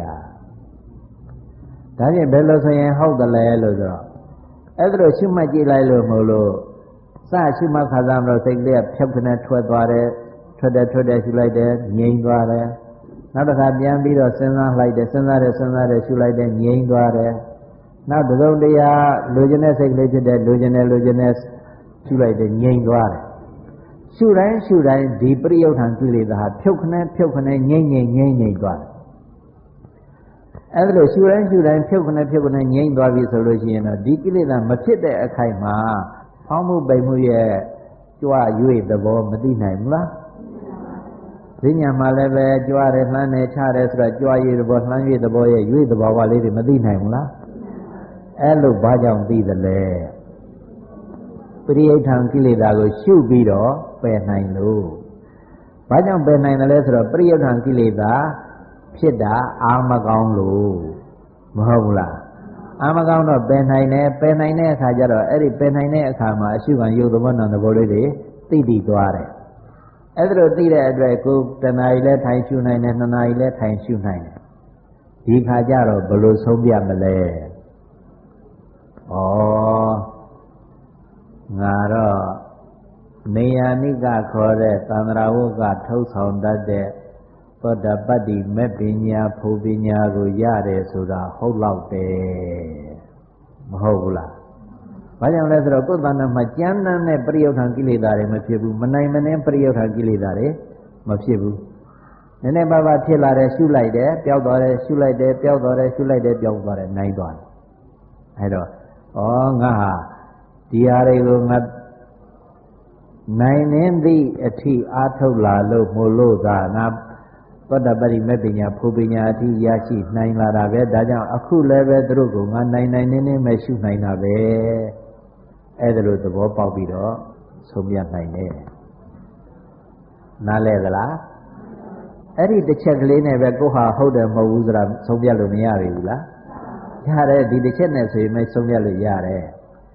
ဒါဖြင့်ဘယ်လိုဆိုရင်ဟုတ်တယ်လဲလို့ဆိုတော့အဲ့ဒါလို့ရှုမှတ်ကြည့်လိုက်လို့မဟုတ်လို့စရှုမှတ်ခါစားမလို့စိတ်လေးကဖြုတ်ခနဲ့ထွက်သွားတယ်ထွက်တယ်ထွက်တယ်ရှုလိုက်တယ်ငြိမ်သွားတယ်နောက်တစ်ခါပြန်ပြီးတော့စဉ်းစားလိုက်တယ်စဉ်းစားတယ်စဉ်းစားတယ်ရှုလိုက်တယ်ငြိမ်သွားတယ်နောက်တစ်စုံတရာလိုချင်တဲ့စိတ်ကလေးဖြစ်တဲ့လိုချင်တယ်လိုချင်တဲ့ရှုလိုက်တယ်ငြိမ်သွားတယ်ရှုတိုင်းရှုတိုင်းဒီပရိယုထံကိလေသာဟာဖြုတ်ခနဲ့ဖြုတ်ခနဲ့ငြိမ့်ငြိမ့်ငြိမ့်ငြိမ့်သွားတယ်အဲ့ဒါလို့ရှုတိုင်းရှုတိုင်းဖြုတ်ခနဲ့ဖြုတ်ခနဲ့ငြိမ့်သွားပြီဆိုလို့ရှိရင်တော့ဒီကိလေသာမဖြစ်တဲ့အခိုက်မှာဖောင်းမှုပိန်မှုရဲ့ကြွ၍သဘောမသိနိုင်ဘူးလားဈဉ္ညာမှာလည်းပဲကြွတယ်လှမ်းတယ်ချတယ်ဆိုတော့ကြွ၍သဘောလှမ်း၍သဘောရဲ့၍သဘောကလေးတွေမသိနိုင်ဘူးလားအဲ့လိုဘာကြောင့်သိသလဲပရိယုထံကိလေသာကိုရှုပြီးတော့ပယ်နိုင်လို့ဘာကြောင့်ပယ်နိုင်တယ်လဲဆိုတော့ပရိယုထံကိလေသာဖြစ်တာအာမကောင်းလို့မဟုတ်ဘူးလားအာမကောင်းတော့ပယ်နိုင်တယ်ပယ်နိုင်တဲ့အခါကျတော့အဲ့ဒီပယ်နိုင်တဲ့အခါမှာအရှုခံယုတ်သဘောနာသဘောလေးတွေသိတည်သွားတယ်အဲ့ဒါလိုသိတဲ့အတွက်ကိုတဏှာကြီးလည်းထိုင်ရှုနိုင်တယ်နှစ်နာရီလည်းထိုင်ရှုနိုင်တယ်ဒီခါကျတော့ဘယ်လိုဆုံးပြမလဲဩငါတော့နေယာနိကခေါ်တဲ့သန္တရာဝုကထုတ်ဆောင်တတ်တဲ့သောတာပတ္တိမေပညာဖို့ပညာကိုရတယ်ဆိုတာဟုတ်လောက်တယ်မဟုတ်ဘူးလားဘာကြောင့်လဲဆိုတော့ကိုယ်တဏ္ဍာမှာကြမ်းတမ်းတဲ့ပရိယုထံကိလေသာတွေမဖြစ်ဘူးမနိုင်မနှင်းပရိယုထံကိလေသာတွေမဖြစ်ဘူးနည်းနည်းပါးပါးဖြစ်လာတယ်ရှုလိုက်တယ်ပျောက်သွားတယ်ရှုလိုက်တယ်ပျောက်သွားတယ်ရှုလိုက်တယ်ပျောက်သွားတယ်နိုင်သွားတယ်အဲတော့ဩငါဟာဒီဟာတွေကိုငါနိုင်နေသည့်အထိအာထုတ်လာလို့မို့လို့သာငါသောတာပတိမေပညာဖို့ပညာအထိရရှိနိုင်လာတာပဲဒါကြောင့်အခုလည်းပဲသူတို့ကငါနိုင်နိုင်နေနေမဲ့ရှုနိုင်တာပဲအဲ့ဒါလိုသဘောပေါက်ပြီးတော့ဆုံးဖြတ်နိုင်တယ်နားလဲသလားအဲ့ဒီတစ်ချက်ကလေးနဲ့ပဲကိုဟာဟုတ်တယ်မဟုတ်ဘူးဆိုတာဆုံးဖြတ်လို့မရပြီဘူးလားရတယ်ဒီတစ်ချက်နဲ့ဆိုရင်မဆုံးဖြတ်လို့ရတယ်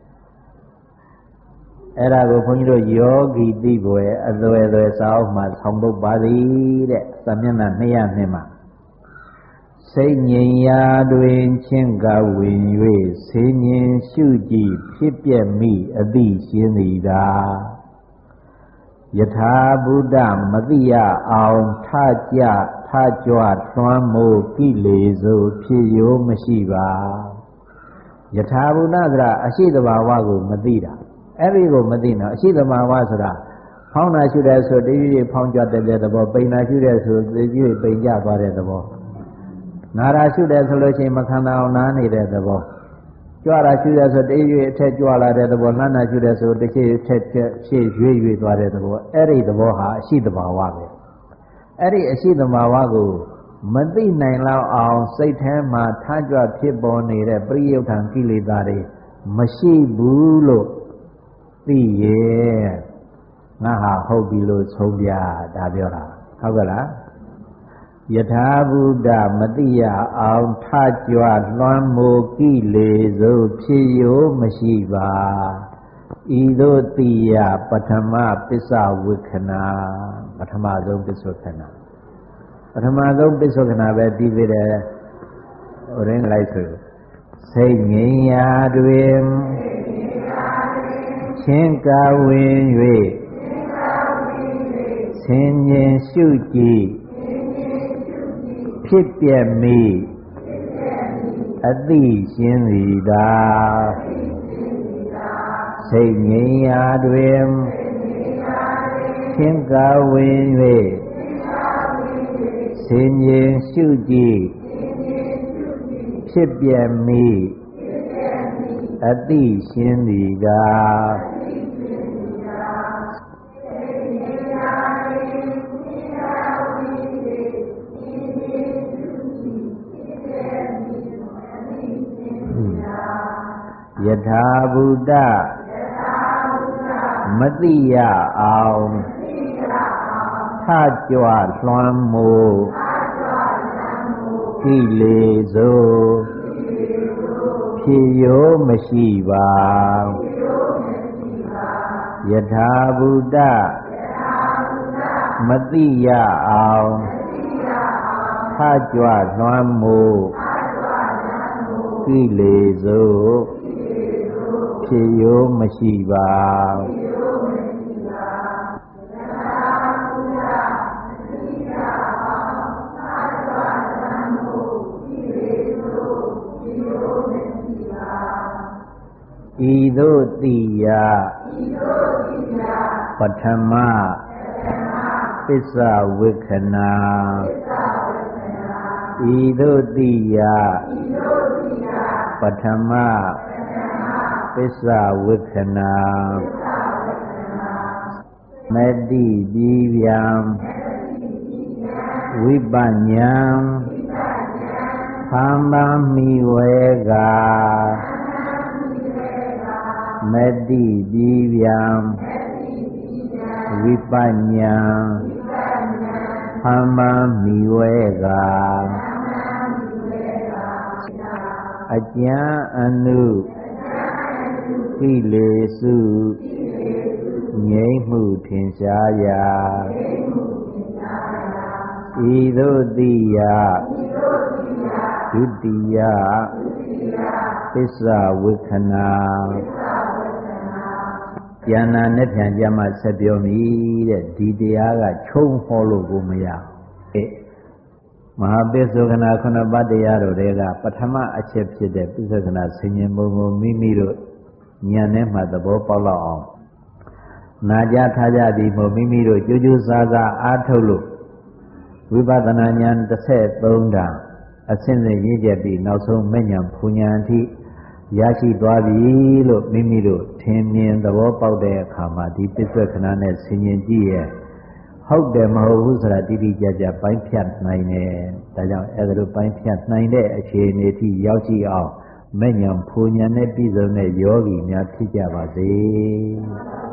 အဲ့ဒါကိုဘုန်းကြီးတို့ယောဂီသိပွယ်အသွယ်သွယ်စာအုပ်မှာဆောင်းပုတ်ပါသည်တဲ့စာမျက်နှာနှစ်ရာနှစ်မှာစိတ်ငြိမ်ရာတွင်ချင်းကဝင်၍ဆေးငြင်ရှုကြည့်ဖြစ်ပြမိအသိရှင်းသည်သာယထာဘုဒ္ဓမသိရအောင်ထကြထကြွထွန်းမို့ကိလေဆိုဖြစ်ရိုးမရှိပါယထာဘုဒ္ဓဆိုတာအရှိတဘာဝကိုမသိတာအဲ့ဒီကိုမသိတော့အရှိတဘာဝဆိုတာဖောင်းတာရှုတယ်ဆိုတည်ရည်ဖောင်းကြတဲ့သဘောပိန်တာရှုတယ်ဆိုတည်ရည်ပိန်ကြသွားတဲ့သဘောနာတာရှုတယ်ဆိုလို့ရှိရင်မခံတာအောင်နားနေတဲ့သဘောကြွတာရှုတယ်ဆိုတည်ရည်အထက်ကြွလာတဲ့သဘောလှမ်းတာရှုတယ်ဆိုတစ်ချိန်ထက်ရှေ့ရွေ့ရွေ့သွားတဲ့သဘောအဲ့ဒီသဘောဟာအရှိတဘာဝပဲအဲ့ဒီအရှိတဘာဝကိုမသိနိုင်လောက်အောင်စိတ်ထဲမှာထားကြွဖြစ်ပေါ်နေတဲ့ပရိယုထံကိလေသာတွေမရှိဘူးလို့သိရဲ့ငါဟာဟုတ်ပြီလို့ဆုံးပြဒါပြောတာဟုတ်ကလားယထာဘုဒ္ဓမတိယအောင်ထကြွလွှမ်းမိုးကိလေသို့ဖြစ်ရိုးမရှိပါဤသို့တိယပထမပစ္စဝေခဏပထမဆုံးပစ္စုခဏပထမဆုံးပစ္စုခဏပဲပြီးသေးတယ်ဟိုရင်းလိုက်ဆိုစိတ်ငြိမ်ရာတွင်ချင်းကဝင်၍ဆင်ញင်ရှုကြည့်ဖြစ်ပြမိအသိရှင်းသည်သာစိတ်ငြိမ်ရာတွင်ချင်းကဝင်၍ဆင်ញင်ရှုကြည့်ဖြစ်ပြမိအသိရှင်းသည်သာယထာဘုဒ္ဓမသိရအောင်ထကြွလွှမ်းမိုးကိလေသို့ဖြစ်ရိုးမရှိပါယထာဘုဒ္ဓမသိရအောင်ထကြွလွှမ်းမိုးကိလေသို့ဖြစ်ရိုးမရှိပါဤသို့တိယပထမပစ္စဝေခဏဤသို့တိယပထမပစ္စဝေခဏမတ္တိပိဗျံဝိပညံဖမ္ပမိဝေကမတ္တိပိဗျံဝိပညံဖမ္ပမိဝေကအကျံအနုကိလေစုငြိမ်းမှုထင်ရှားရာဤသို့တိယဒုတိယပစ္စဝေခဏဉာဏ်နာနဲ့ပြန်ကြမှာဆက်ပြောမိတဲ့ဒီတရားကချုံဟောလို့ကိုမရဘူးမဟာပိဿကနာခုနပတ္တရားတို့တွေကပထမအချက်ဖြစ်တဲ့ပိဿကနာဆင်ញင်ပုံကိုမိမိတို့ဉာဏ်နဲ့မှသဘောပေါက်လောက်အောင်နာကြထားကြသည်မို့မိမိတို့ကြိုးကြိုးစားစားအားထုတ်လို့ဝိပဿနာဉာဏ်တစ်ဆက်သုံးတာအစဉ်စဉ်ရည်ကျက်ပြီးနောက်ဆုံးမဲ့ဉာဏ်ဖူဉာဏ်အထိရရှိသွားပြီလို့မိမိတို့ထင်မြင်သဘောပေါက်တဲ့အခါမှာဒီပိဿကနာနဲ့ဆင်ញင်ကြည့်ရဲ့ဟုတ်တယ်မဟုတ်ဘူးဆိုတာတိတိကျကျပိုင်းဖြတ်နိုင်တယ်ဒါကြောင့်အဲဒါလိုပိုင်းဖြတ်နိုင်တဲ့အခြေအနေထိရောက်ကြည့်အောင်မဲ့ဉာဏ်ဖူဉာဏ်နဲ့ပြည့်စုံတဲ့ယောဂီများဖြစ်ကြပါစေ